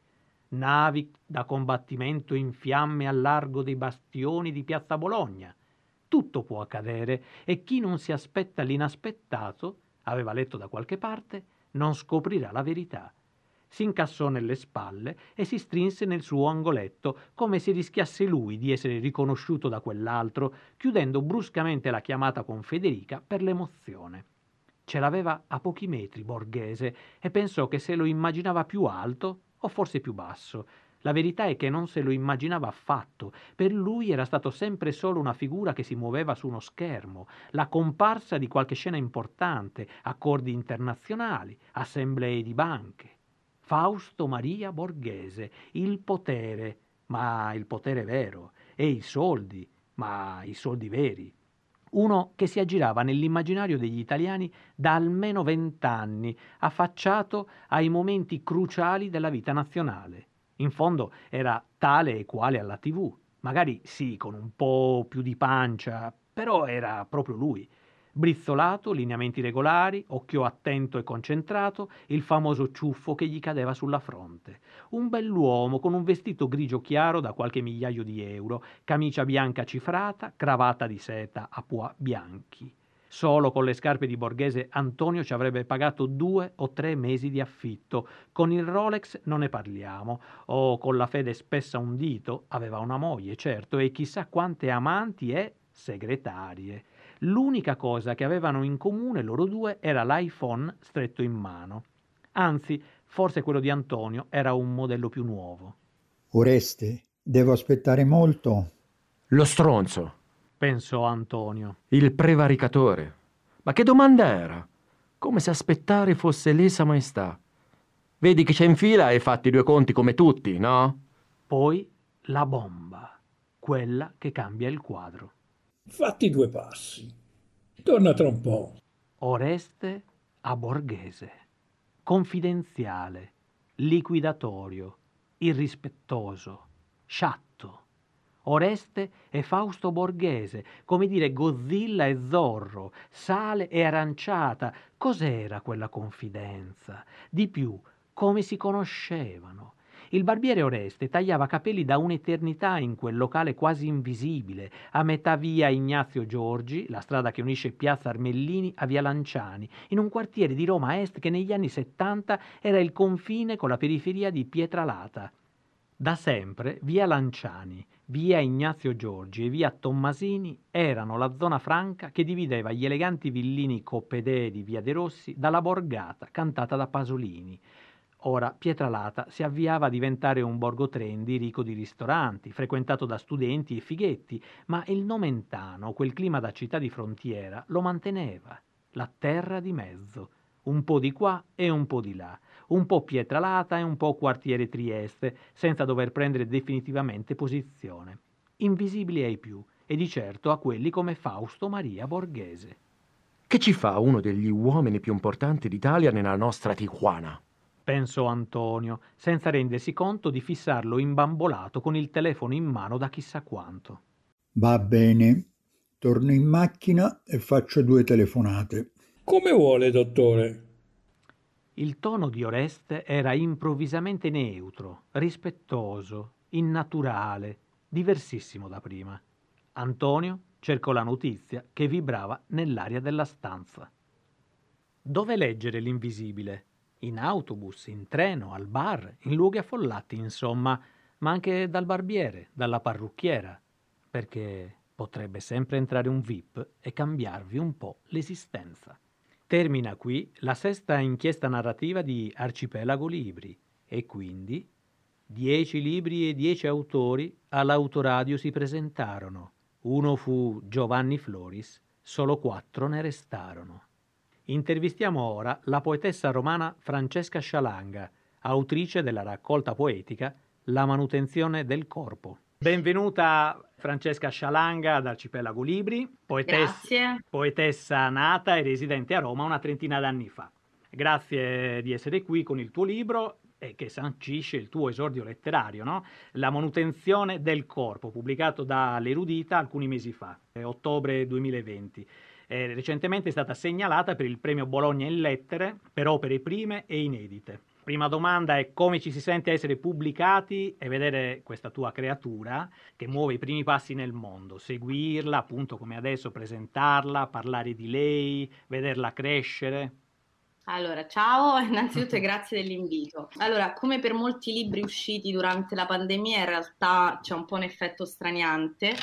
Navi da combattimento in fiamme al largo dei bastioni di Piazza Bologna. Tutto può accadere e chi non si aspetta l'inaspettato, aveva letto da qualche parte, non scoprirà la verità. Si incassò nelle spalle e si strinse nel suo angoletto, come se rischiasse lui di essere riconosciuto da quell'altro, chiudendo bruscamente la chiamata con Federica per l'emozione. Ce l'aveva a pochi metri Borghese e pensò che se lo immaginava più alto o forse più basso. La verità è che non se lo immaginava affatto. Per lui era stato sempre solo una figura che si muoveva su uno schermo, la comparsa di qualche scena importante, accordi internazionali, assemblee di banche. Fausto Maria Borghese, il potere, ma il potere vero, e i soldi, ma i soldi veri. Uno che si aggirava nell'immaginario degli italiani da almeno 20 anni, affacciato ai momenti cruciali della vita nazionale. In fondo era tale e quale alla TV, magari sì, con un po' più di pancia, però era proprio lui. Brizzolato, lineamenti regolari, occhio attento e concentrato, il famoso ciuffo che gli cadeva sulla fronte. Un bell'uomo con un vestito grigio chiaro da qualche migliaio di euro, camicia bianca cifrata, cravatta di seta a pois bianchi. Solo con le scarpe di Borghese Antonio ci avrebbe pagato 2 o 3 mesi di affitto. Con il Rolex non ne parliamo. O con la fede spessa un dito, aveva una moglie, certo, e chissà quante amanti e segretarie. L'unica cosa che avevano in comune loro due era l'iPhone stretto in mano. Anzi, forse quello di Antonio era un modello più nuovo. Oreste, devo aspettare molto? Lo stronzo, pensò Antonio. il prevaricatore. Ma che domanda era? Come se aspettare fosse lesa maestà. Vedi che c'è in fila e hai fatti 2 conti come tutti, no? Poi la bomba, quella che cambia il quadro. Fatti 2 passi. Torna tra un po'. Oreste a Borghese, confidenziale, liquidatorio, irrispettoso, sciatto. Oreste e Fausto Borghese, come dire Godzilla e Zorro, Sale e Aranciata. Cos'era quella confidenza? Di più, come si conoscevano? Il barbiere Oreste tagliava capelli da un'eternità in quel locale quasi invisibile, a metà via Ignazio Giorgi, la strada che unisce piazza Armellini a via Lanciani, in un quartiere di Roma Est che negli anni 70 era il confine con la periferia di Pietralata. Da sempre via Lanciani, via Ignazio Giorgi e via Tommasini erano la zona franca che divideva gli eleganti villini coppedei di via De Rossi dalla borgata cantata da Pasolini. Ora Pietralata si avviava a diventare un borgo trendy ricco di ristoranti, frequentato da studenti e fighetti, ma il nomentano, quel clima da città di frontiera, lo manteneva. La terra di mezzo, un po' di qua e un po' di là, un po' Pietralata e un po' quartiere Trieste, senza dover prendere definitivamente posizione. Invisibili ai più, e di certo a quelli come Fausto Maria Borghese. Che ci fa uno degli uomini più importanti d'Italia nella nostra Tijuana? Pensò Antonio, senza rendersi conto di fissarlo imbambolato con il telefono in mano da chissà quanto. Va bene, torno in macchina e faccio 2 telefonate. Come vuole, dottore? Il tono di Oreste era improvvisamente neutro, rispettoso, innaturale, diversissimo da prima. Antonio cercò la notizia che vibrava nell'aria della stanza. Dove leggere l'invisibile? In autobus, in treno, al bar, in luoghi affollati, insomma, ma anche dal barbiere, dalla parrucchiera, perché potrebbe sempre entrare un VIP e cambiarvi un po' l'esistenza. Termina qui la 6ª inchiesta narrativa di Arcipelago Libri e quindi 10 libri e 10 autori all'Autoradio si presentarono. Uno fu Giovanni Floris, solo 4 ne restarono. Intervistiamo ora la poetessa romana Francesca Scialanga, autrice della raccolta poetica La manutenzione del corpo. Benvenuta Francesca Scialanga ad Arcipelago Libri, Grazie. poetessa nata e residente a Roma una 30 d'anni fa. Grazie di essere qui con il tuo libro che sancisce il tuo esordio letterario, no? La manutenzione del corpo, pubblicato da L'Erudita alcuni mesi fa, ottobre 2020. Recentemente è stata segnalata per il premio Bologna in lettere per opere prime e inedite. Prima domanda è come ci si sente a essere pubblicati e vedere questa tua creatura che muove i primi passi nel mondo, seguirla, appunto come adesso, presentarla, parlare di lei, vederla crescere. Allora, ciao, innanzitutto e grazie dell'invito. Allora, come per molti libri usciti durante la pandemia, in realtà c'è un po' un effetto straniante,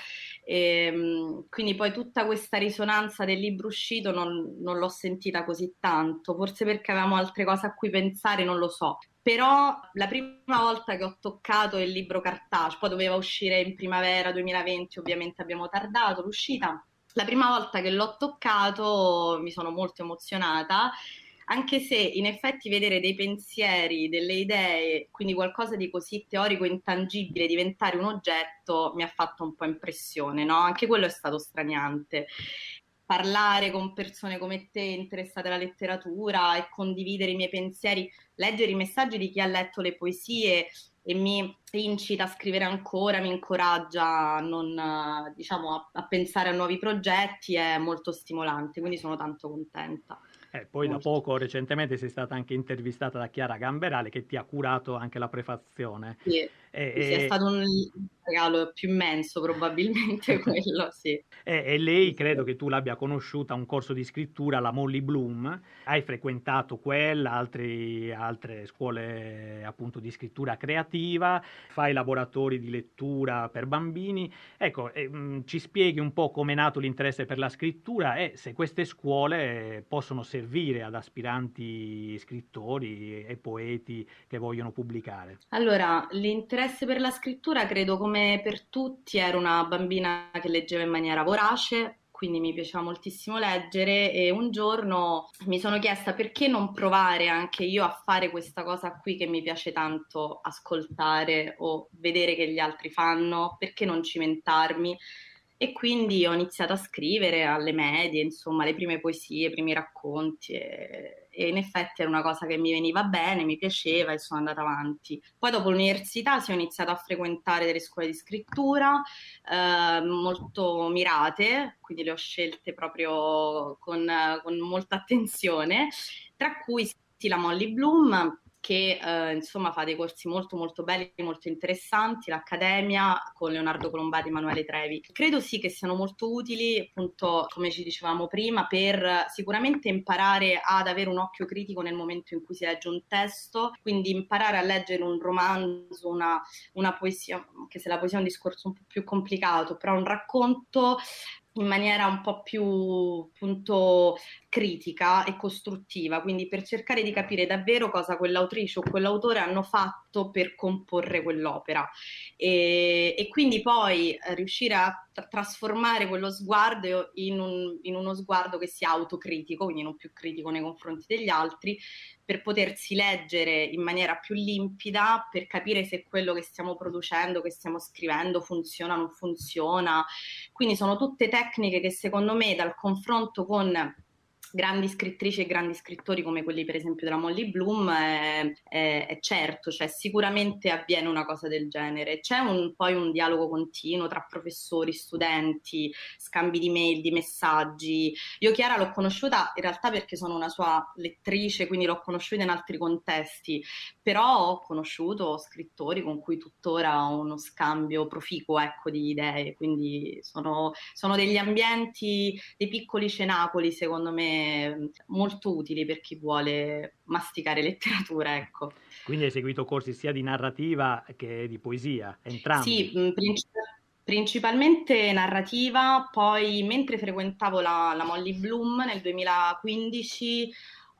quindi poi tutta questa risonanza del libro uscito non l'ho sentita così tanto, forse perché avevamo altre cose a cui pensare, non lo so. Però la prima volta che ho toccato il libro cartaceo, poi doveva uscire in primavera 2020, ovviamente abbiamo tardato l'uscita, la prima volta che l'ho toccato mi sono molto emozionata, anche se in effetti vedere dei pensieri, delle idee, quindi qualcosa di così teorico e intangibile diventare un oggetto mi ha fatto un po' impressione, no? Anche quello è stato straniante. Parlare con persone come te interessate alla letteratura e condividere i miei pensieri, leggere i messaggi di chi ha letto le poesie e mi incita a scrivere ancora, mi incoraggia a, non, diciamo, a pensare a nuovi progetti, è molto stimolante, quindi sono tanto contenta. Poi da poco, recentemente, sei stata anche intervistata da Chiara Gamberale che ti ha curato anche la prefazione. Sì, è stato un regalo più immenso probabilmente quello, sì. E lei credo che tu l'abbia conosciuta a un corso di scrittura alla Molly Bloom, hai frequentato quella, altre scuole appunto di scrittura creativa fai laboratori di lettura per bambini. Ecco, ci spieghi un po' come è nato l'interesse per la scrittura e se queste scuole possono servire ad aspiranti scrittori e poeti che vogliono pubblicare. Allora, l'interesse per la scrittura credo come per tutti, ero una bambina che leggeva in maniera vorace, quindi mi piaceva moltissimo leggere e un giorno mi sono chiesta perché non provare anche io a fare questa cosa qui che mi piace tanto ascoltare o vedere che gli altri fanno, perché non cimentarmi? E quindi ho iniziato a scrivere alle medie, insomma, le prime poesie, i primi racconti e in effetti era una cosa che mi veniva bene, mi piaceva e sono andata avanti. Poi dopo l'università ho iniziato a frequentare delle scuole di scrittura molto mirate, quindi le ho scelte proprio con molta attenzione, tra cui la Molly Bloom, che insomma fa dei corsi molto molto belli, molto interessanti, l'Accademia con Leonardo Colombati e Emanuele Trevi. Credo sì che siano molto utili, appunto, come ci dicevamo prima, per sicuramente imparare ad avere un occhio critico nel momento in cui si legge un testo, quindi imparare a leggere un romanzo, una poesia, che se la poesia è un discorso un po' più complicato, però un racconto in maniera un po' più appunto critica e costruttiva, quindi per cercare di capire davvero cosa quell'autrice o quell'autore hanno fatto per comporre quell'opera e quindi poi riuscire a trasformare quello sguardo in uno sguardo che sia autocritico, quindi non più critico nei confronti degli altri, per potersi leggere in maniera più limpida, per capire se quello che stiamo producendo, che stiamo scrivendo funziona o non funziona. Quindi sono tutte tecniche che secondo me dal confronto con grandi scrittrici e grandi scrittori come quelli per esempio della Molly Bloom è certo, cioè sicuramente avviene una cosa del genere. C'è poi un dialogo continuo tra professori, studenti, scambi di mail, di messaggi. Io Chiara l'ho conosciuta in realtà perché sono una sua lettrice, quindi l'ho conosciuta in altri contesti, però ho conosciuto scrittori con cui tuttora ho uno scambio proficuo, ecco, di idee, quindi sono degli ambienti, dei piccoli cenacoli secondo me molto utili per chi vuole masticare letteratura, ecco. Quindi hai seguito corsi sia di narrativa che di poesia, entrambi? Sì, principalmente narrativa, poi mentre frequentavo la Molly Bloom nel 2015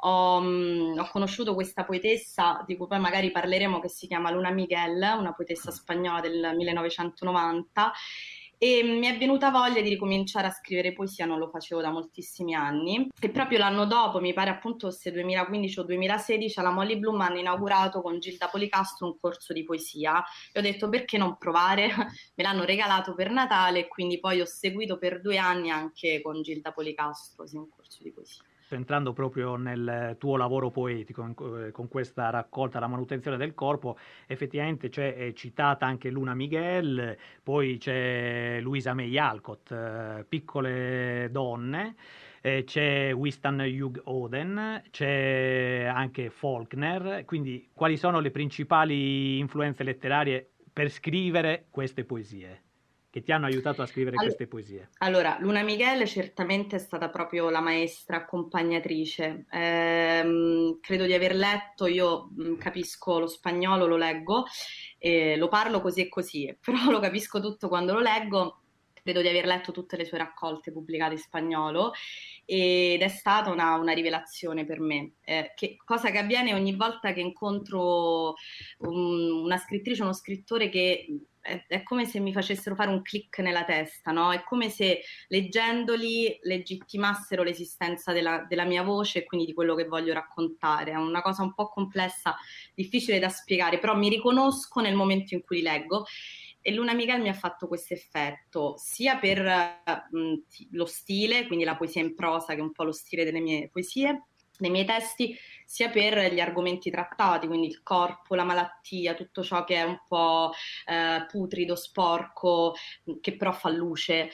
ho conosciuto questa poetessa di cui poi magari parleremo, che si chiama Luna Miguel, una poetessa spagnola del 1990, e mi è venuta voglia di ricominciare a scrivere poesia, non lo facevo da moltissimi anni e proprio l'anno dopo, mi pare appunto fosse 2015 o 2016, alla Molly Bloom hanno inaugurato con Gilda Policastro un corso di poesia e ho detto perché non provare, me l'hanno regalato per Natale e quindi poi ho seguito per 2 anni anche con Gilda Policastro un corso di poesia. Entrando proprio nel tuo lavoro poetico, con questa raccolta La manutenzione del corpo, effettivamente c'è citata anche Luna Miguel, poi c'è Louisa May Alcott, Piccole donne, c'è Winston Hugh Oden, c'è anche Faulkner, quindi quali sono le principali influenze letterarie per scrivere queste poesie? Che ti hanno aiutato a scrivere queste poesie? Allora, Luna Miguel certamente è stata proprio la maestra accompagnatrice. Credo di aver letto, io capisco lo spagnolo, lo leggo, lo parlo così e così, però lo capisco tutto quando lo leggo. Credo di aver letto tutte le sue raccolte pubblicate in spagnolo ed è stata una rivelazione per me. Cosa che avviene ogni volta che incontro una scrittrice, uno scrittore che è come se mi facessero fare un click nella testa, no? È come se leggendoli legittimassero l'esistenza della mia voce e quindi di quello che voglio raccontare. È una cosa un po' complessa, difficile da spiegare, però mi riconosco nel momento in cui li leggo. E Luna Miguel mi ha fatto questo effetto sia per lo stile, quindi la poesia in prosa, che è un po' lo stile delle mie poesie, nei miei testi, sia per gli argomenti trattati, quindi il corpo, la malattia, tutto ciò che è un po' putrido, sporco, che però fa luce.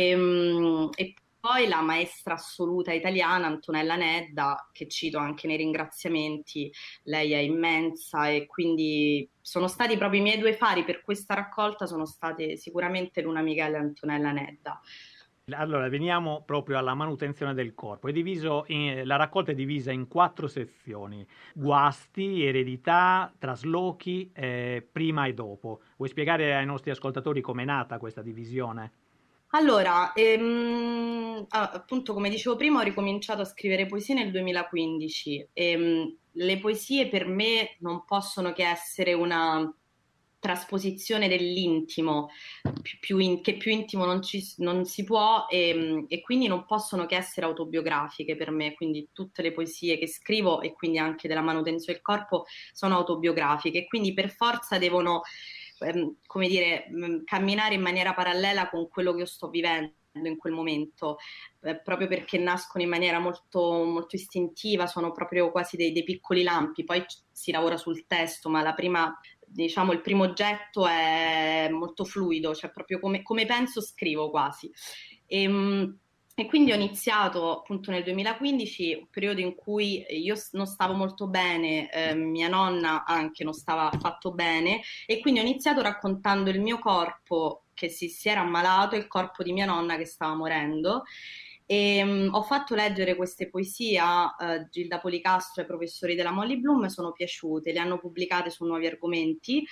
E poi la maestra assoluta italiana Antonella Nedda, che cito anche nei ringraziamenti, lei è immensa e quindi sono stati proprio i miei 2 fari per questa raccolta, sono state sicuramente Luna Miguel e Antonella Nedda. Allora, veniamo proprio alla manutenzione del corpo. La raccolta è divisa in 4 sezioni: guasti, eredità, traslochi, prima e dopo. Vuoi spiegare ai nostri ascoltatori com'è nata questa divisione? Allora, appunto, come dicevo prima, ho ricominciato a scrivere poesie nel 2015. Le poesie per me non possono che essere una trasposizione dell'intimo, che più intimo non si può, e quindi non possono che essere autobiografiche per me. Quindi tutte le poesie che scrivo, e quindi anche della manutenzione del corpo, sono autobiografiche, e quindi per forza devono come dire, camminare in maniera parallela con quello che io sto vivendo in quel momento, proprio perché nascono in maniera molto, molto istintiva, sono proprio quasi dei piccoli lampi. Poi si lavora sul testo, ma diciamo, il primo oggetto è molto fluido, cioè proprio come penso scrivo quasi. E quindi ho iniziato appunto nel 2015, un periodo in cui io non stavo molto bene, mia nonna anche non stava affatto bene, e quindi ho iniziato raccontando il mio corpo che si era ammalato e il corpo di mia nonna che stava morendo. E ho fatto leggere queste poesie a Gilda Policastro e ai professori della Molly Bloom, sono piaciute, le hanno pubblicate su Nuovi Argomenti.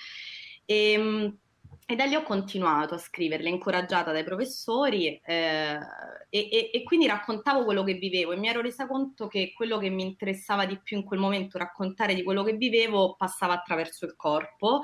E da lì ho continuato a scriverle, incoraggiata dai professori, e quindi raccontavo quello che vivevo, e mi ero resa conto che quello che mi interessava di più in quel momento, raccontare di quello che vivevo, passava attraverso il corpo.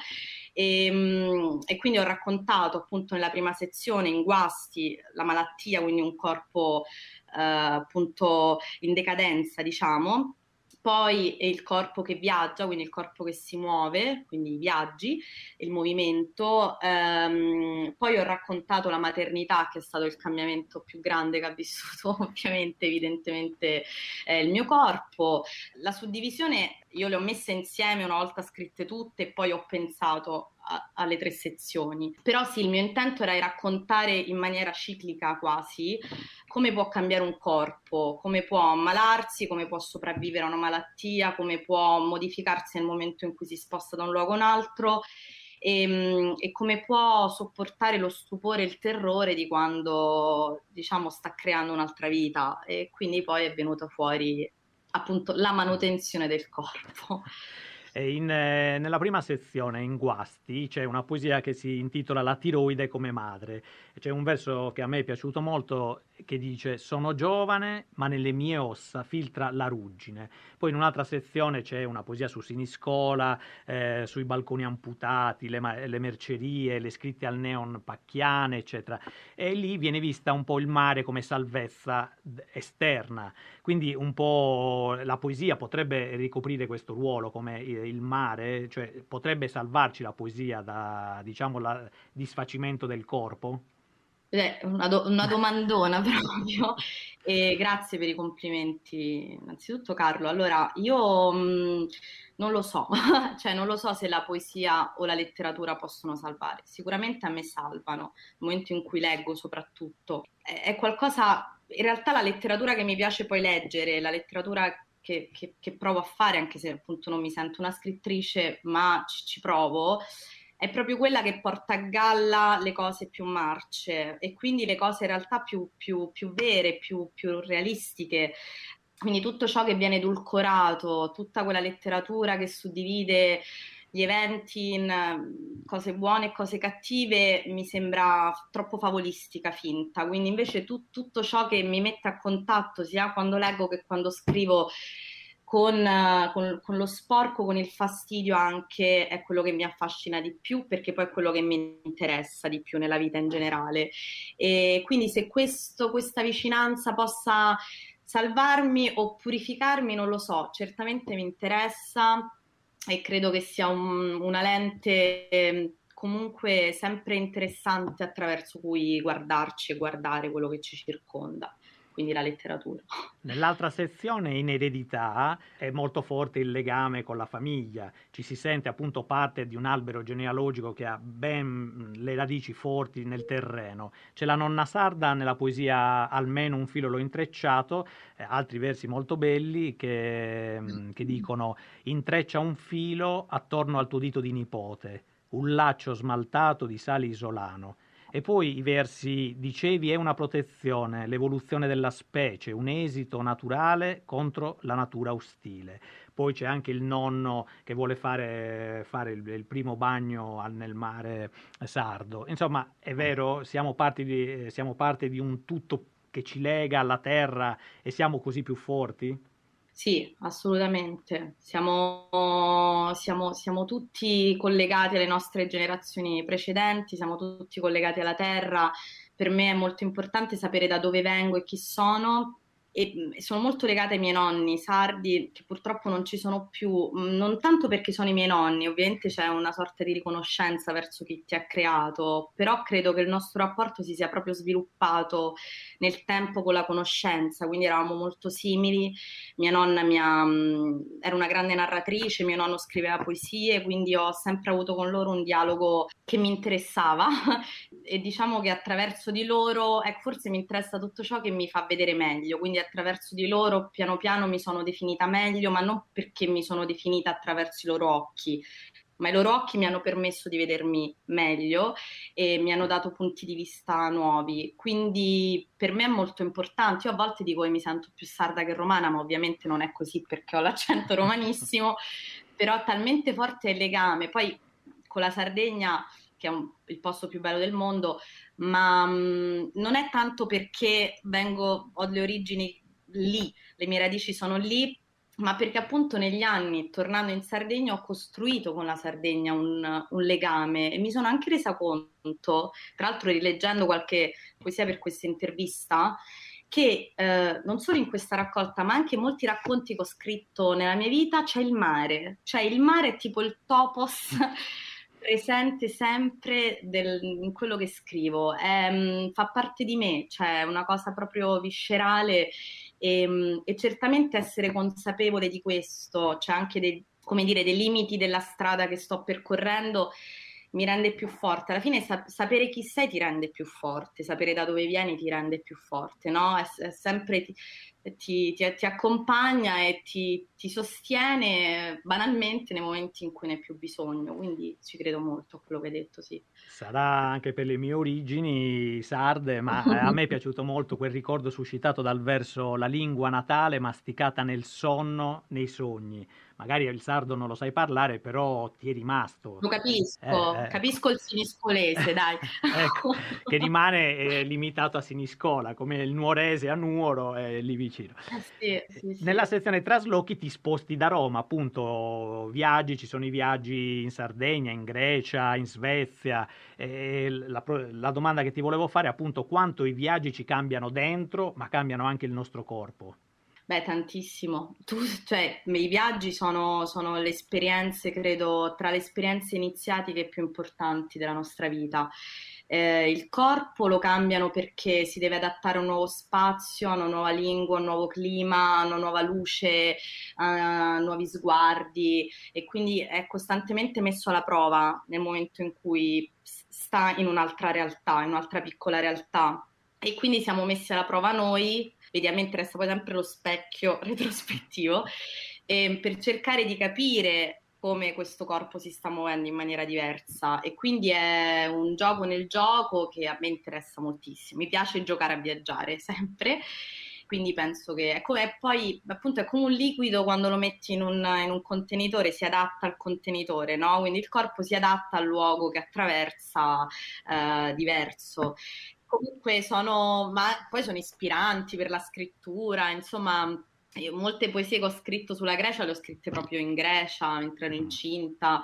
E quindi ho raccontato appunto nella prima sezione, in guasti, la malattia, quindi un corpo appunto in decadenza, diciamo. Poi è il corpo che viaggia, quindi il corpo che si muove, quindi i viaggi, il movimento. Poi ho raccontato la maternità, che è stato il cambiamento più grande che ha vissuto ovviamente, evidentemente, il mio corpo. La suddivisione io le ho messe insieme una volta scritte tutte, e poi ho pensato alle 3 sezioni. Però sì, il mio intento era di raccontare in maniera ciclica quasi come può cambiare un corpo, come può ammalarsi, come può sopravvivere a una malattia, come può modificarsi nel momento in cui si sposta da un luogo a un altro, e come può sopportare lo stupore e il terrore di quando, diciamo, sta creando un'altra vita. E quindi poi è venuta fuori appunto la manutenzione del corpo. Nella prima sezione, in guasti, c'è una poesia che si intitola La tiroide come madre. C'è un verso che a me è piaciuto molto, che dice: sono giovane, ma nelle mie ossa filtra la ruggine. Poi in un'altra sezione c'è una poesia su Siniscola, sui balconi amputati, le mercerie, le scritte al neon pacchiane, eccetera. E lì viene vista un po' il mare come salvezza esterna. Quindi un po' la poesia potrebbe ricoprire questo ruolo come il mare, cioè potrebbe salvarci la poesia da, diciamo, il disfacimento del corpo? Una domandona proprio, e grazie per i complimenti innanzitutto, Carlo. Allora, io non lo so, cioè non lo so se la poesia o la letteratura possono salvare. Sicuramente a me salvano, nel momento in cui leggo soprattutto. È qualcosa, in realtà la letteratura che mi piace poi leggere, la letteratura che provo a fare, anche se appunto non mi sento una scrittrice, ma ci provo, è proprio quella che porta a galla le cose più marce, e quindi le cose in realtà più vere, più realistiche. Quindi tutto ciò che viene edulcorato, tutta quella letteratura che suddivide gli eventi in cose buone e cose cattive, mi sembra troppo favolistica, finta. Quindi invece tutto ciò che mi mette a contatto, sia quando leggo che quando scrivo, con lo sporco, con il fastidio anche, è quello che mi affascina di più, perché poi è quello che mi interessa di più nella vita in generale. E quindi se questa vicinanza possa salvarmi o purificarmi, non lo so, certamente mi interessa, e credo che sia una lente comunque sempre interessante attraverso cui guardarci e guardare quello che ci circonda, quindi la letteratura. Nell'altra sezione, in eredità, è molto forte il legame con la famiglia, ci si sente appunto parte di un albero genealogico che ha ben le radici forti nel terreno. C'è la nonna sarda nella poesia Almeno un filo l'ho intrecciato, altri versi molto belli che dicono: intreccia un filo attorno al tuo dito di nipote, un laccio smaltato di sale isolano. E poi i versi, dicevi, è una protezione, l'evoluzione della specie, un esito naturale contro la natura ostile. Poi c'è anche il nonno che vuole fare il primo bagno nel mare sardo. Insomma, è vero, siamo parte di un tutto che ci lega alla terra e siamo così più forti? Sì, assolutamente. Siamo tutti collegati alle nostre generazioni precedenti, siamo tutti collegati alla terra. Per me è molto importante sapere da dove vengo e chi sono. E sono molto legata ai miei nonni sardi, che purtroppo non ci sono più, non tanto perché sono i miei nonni, ovviamente c'è una sorta di riconoscenza verso chi ti ha creato, però credo che il nostro rapporto si sia proprio sviluppato nel tempo con la conoscenza, quindi eravamo molto simili. Mia nonna era una grande narratrice, mio nonno scriveva poesie, quindi ho sempre avuto con loro un dialogo che mi interessava e diciamo che attraverso di loro, forse mi interessa tutto ciò che mi fa vedere meglio, quindi attraverso di loro piano piano mi sono definita meglio, ma non perché mi sono definita attraverso i loro occhi, ma i loro occhi mi hanno permesso di vedermi meglio e mi hanno dato punti di vista nuovi, quindi per me è molto importante. Io a volte dico che mi sento più sarda che romana, ma ovviamente non è così perché ho l'accento romanissimo, però talmente forte è il legame, poi con la Sardegna, che è il posto più bello del mondo, ma non è tanto perché ho le origini lì, le mie radici sono lì, ma perché appunto negli anni, tornando in Sardegna, ho costruito con la Sardegna un legame e mi sono anche resa conto, tra l'altro rileggendo qualche poesia per questa intervista, che non solo in questa raccolta, ma anche in molti racconti che ho scritto nella mia vita c'è il mare, cioè il mare è tipo il topos presente sempre in quello che scrivo, fa parte di me, cioè è una cosa proprio viscerale e certamente essere consapevole di questo, cioè anche come dire, dei limiti della strada che sto percorrendo mi rende più forte. Alla fine sapere chi sei ti rende più forte, sapere da dove vieni ti rende più forte, no? È sempre ti accompagna e ti sostiene banalmente nei momenti in cui ne hai più bisogno, quindi ci credo molto a quello che hai detto, sì. Sarà anche per le mie origini sarde, ma a me è piaciuto molto quel ricordo suscitato dal verso la lingua natale masticata nel sonno, nei sogni. Magari il sardo non lo sai parlare, però ti è rimasto. Lo capisco, capisco il siniscolese, dai. Ecco, che rimane limitato a Siniscola, come il nuorese a Nuoro e lì vicino. Sì. Nella sezione traslochi ti sposti da Roma, appunto, viaggi, ci sono i viaggi in Sardegna, in Grecia, in Svezia. La domanda che ti volevo fare è appunto quanto i viaggi ci cambiano dentro, ma cambiano anche il nostro corpo. Beh, tantissimo. Cioè, i viaggi sono le esperienze, credo, tra le esperienze iniziatiche più importanti della nostra vita. Il corpo lo cambiano perché si deve adattare a un nuovo spazio, a una nuova lingua, a un nuovo clima, a una nuova luce, a nuovi sguardi e quindi è costantemente messo alla prova nel momento in cui sta in un'altra realtà, in un'altra piccola realtà. E quindi siamo messi alla prova noi, vedi, a me interessa poi sempre lo specchio retrospettivo, per cercare di capire come questo corpo si sta muovendo in maniera diversa e quindi è un gioco nel gioco che a me interessa moltissimo. Mi piace giocare a viaggiare sempre, quindi penso che poi appunto è come un liquido quando lo metti in un contenitore, si adatta al contenitore, no? Quindi il corpo si adatta al luogo che attraversa diverso. Comunque poi sono ispiranti per la scrittura, insomma, molte poesie che ho scritto sulla Grecia le ho scritte proprio in Grecia, mentre ero incinta,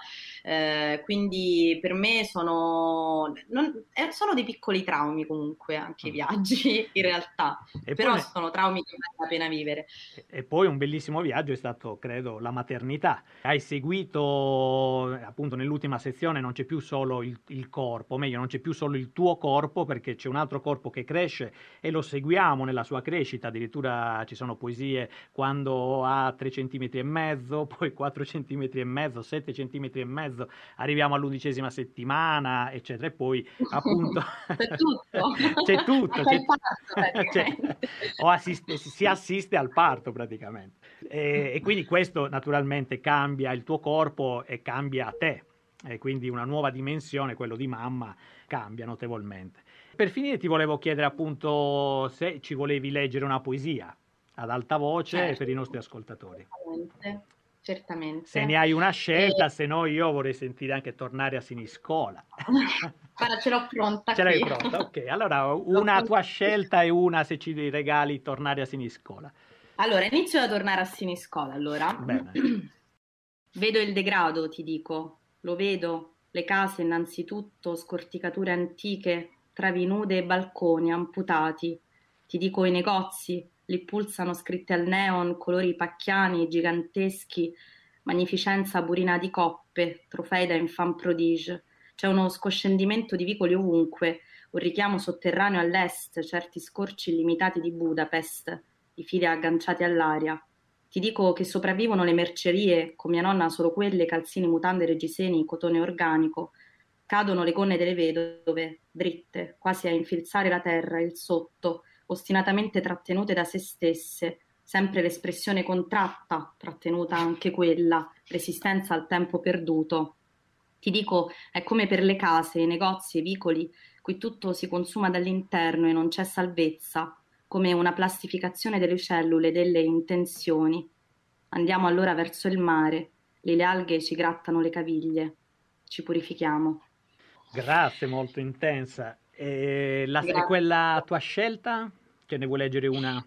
quindi per me sono dei piccoli traumi comunque, anche i viaggi in realtà, però sono traumi che vale la pena vivere. E poi un bellissimo viaggio è stato, credo, la maternità. Hai seguito, appunto nell'ultima sezione non c'è più solo il corpo, o meglio non c'è più solo il tuo corpo perché c'è un altro corpo che cresce e lo seguiamo nella sua crescita, addirittura ci sono poesie quando ha 3 centimetri e mezzo, poi 4 centimetri e mezzo, 7 centimetri e mezzo, arriviamo all'11ª settimana, eccetera, e poi appunto c'è tutto, si assiste al parto praticamente, e quindi questo naturalmente cambia il tuo corpo e cambia te. e quindi una nuova dimensione, quello di mamma, cambia notevolmente. Per finire ti volevo chiedere appunto se ci volevi leggere una poesia ad alta voce Certo. per i nostri ascoltatori. Certamente. Se ne hai una scelta, se no io vorrei sentire anche Tornare a Siniscola. Guarda, ce l'ho pronta. Ce l'hai qui. pronta, ok. Allora, una tua scelta e una se ci regali Tornare a Siniscola. Allora, inizio da Tornare a Siniscola, allora. Bene. Vedo il degrado, ti dico, lo vedo, le case innanzitutto, scorticature antiche, travi nude e balconi amputati. Ti dico i negozi, li pulsano scritte al neon, colori pacchiani, giganteschi, magnificenza burina di coppe, trofei da infant prodige. C'è uno scoscendimento di vicoli ovunque, un richiamo sotterraneo all'est, certi scorci illimitati di Budapest, i fili agganciati all'aria. Ti dico che sopravvivono le mercerie, con mia nonna solo quelle, calzini, mutande, reggiseni, cotone organico. Cadono le gonne delle vedove, dritte, quasi a infilzare la terra, il sotto, ostinatamente trattenute da se stesse, sempre l'espressione contratta, trattenuta anche quella, resistenza al tempo perduto. Ti dico, è come per le case, i negozi, i vicoli, qui tutto si consuma dall'interno e non c'è salvezza, come una plastificazione delle cellule, delle intenzioni. Andiamo allora verso il mare, lì le alghe ci grattano le caviglie, ci purifichiamo. Grazie, molto intensa. E quella tua scelta? Ce ne vuoi leggere una?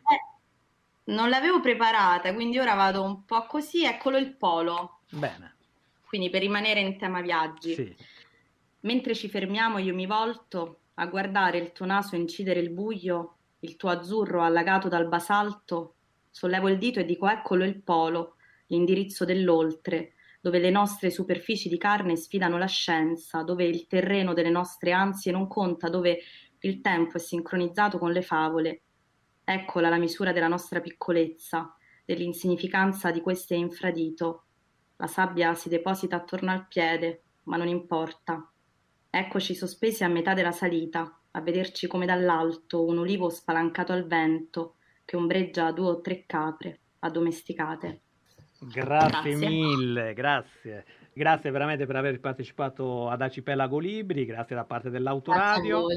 Non l'avevo preparata, quindi ora vado un po' così, eccolo il polo. Bene. Quindi per rimanere in tema viaggi. Sì. Mentre ci fermiamo io mi volto a guardare il tuo naso incidere il buio, il tuo azzurro allagato dal basalto, sollevo il dito e dico eccolo il polo, l'indirizzo dell'oltre, dove le nostre superfici di carne sfidano la scienza, dove il terreno delle nostre ansie non conta, dove il tempo è sincronizzato con le favole. Eccola la misura della nostra piccolezza, dell'insignificanza di questo infradito. La sabbia si deposita attorno al piede, ma non importa. Eccoci sospesi a metà della salita, a vederci come dall'alto un ulivo spalancato al vento che ombreggia 2 o 3 capre addomesticate. Grazie mille, grazie. Grazie veramente per aver partecipato ad Arcipelago Libri, grazie da parte dell'Autoradio.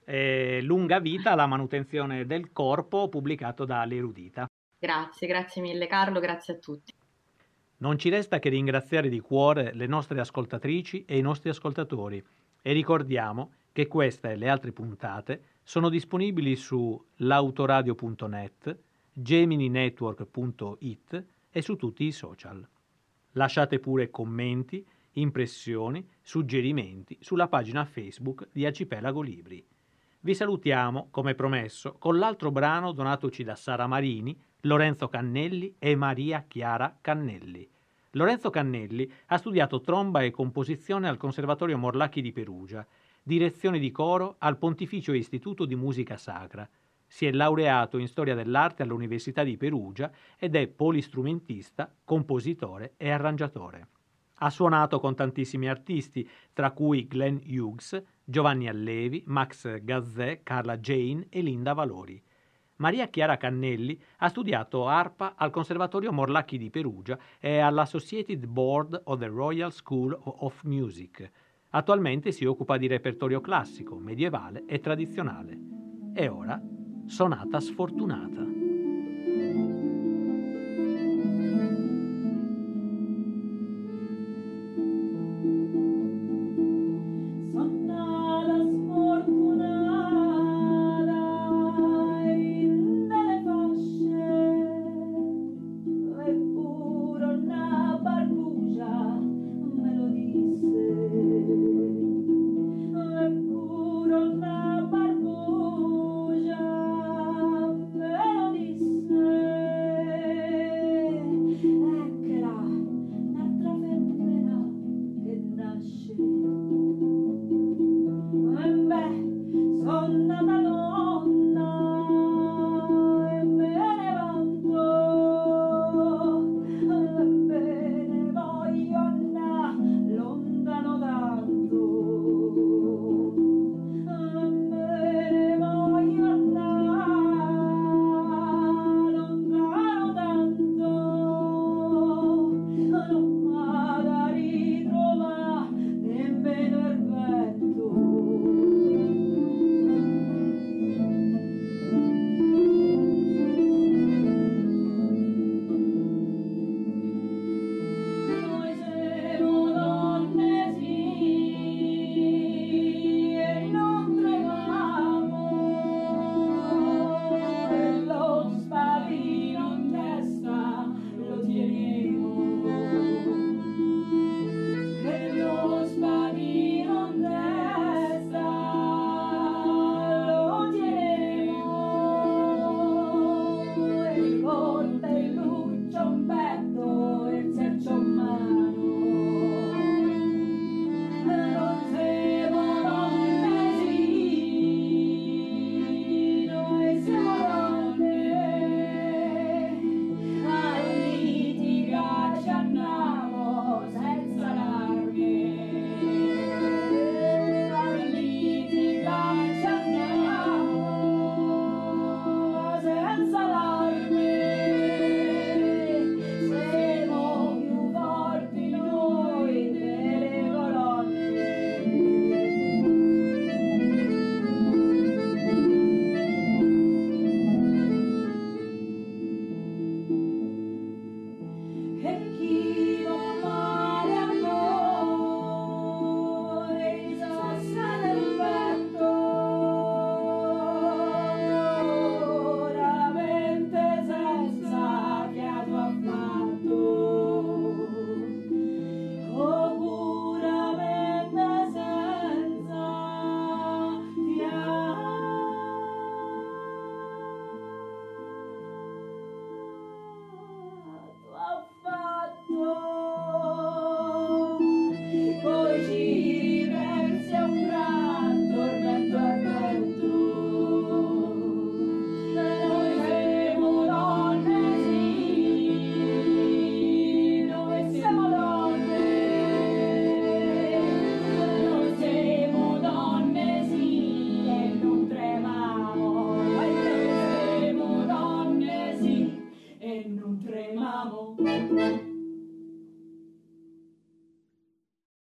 Lunga vita alla manutenzione del corpo, pubblicato da L'Erudita. Grazie mille Carlo, grazie a tutti. Non ci resta che ringraziare di cuore le nostre ascoltatrici e i nostri ascoltatori e ricordiamo che questa e le altre puntate sono disponibili su lautoradio.net, gemininetwork.it e su tutti i social. Lasciate pure commenti, impressioni, suggerimenti sulla pagina Facebook di Arcipelago Libri. Vi salutiamo, come promesso, con l'altro brano donatoci da Sara Marini, Lorenzo Cannelli e Maria Chiara Cannelli. Lorenzo Cannelli ha studiato tromba e composizione al Conservatorio Morlacchi di Perugia, direzione di coro al Pontificio Istituto di Musica Sacra. Si è laureato in storia dell'arte all'Università di Perugia ed è polistrumentista, compositore e arrangiatore. Ha suonato con tantissimi artisti, tra cui Glenn Hughes, Giovanni Allevi, Max Gazzè, Carla Jane e Linda Valori. Maria Chiara Cannelli ha studiato arpa al Conservatorio Morlacchi di Perugia e all'Associated Board of the Royal School of Music. Attualmente si occupa di repertorio classico, medievale e tradizionale. E ora, sonata sfortunata. Eppure una barbugia me lo non tremavo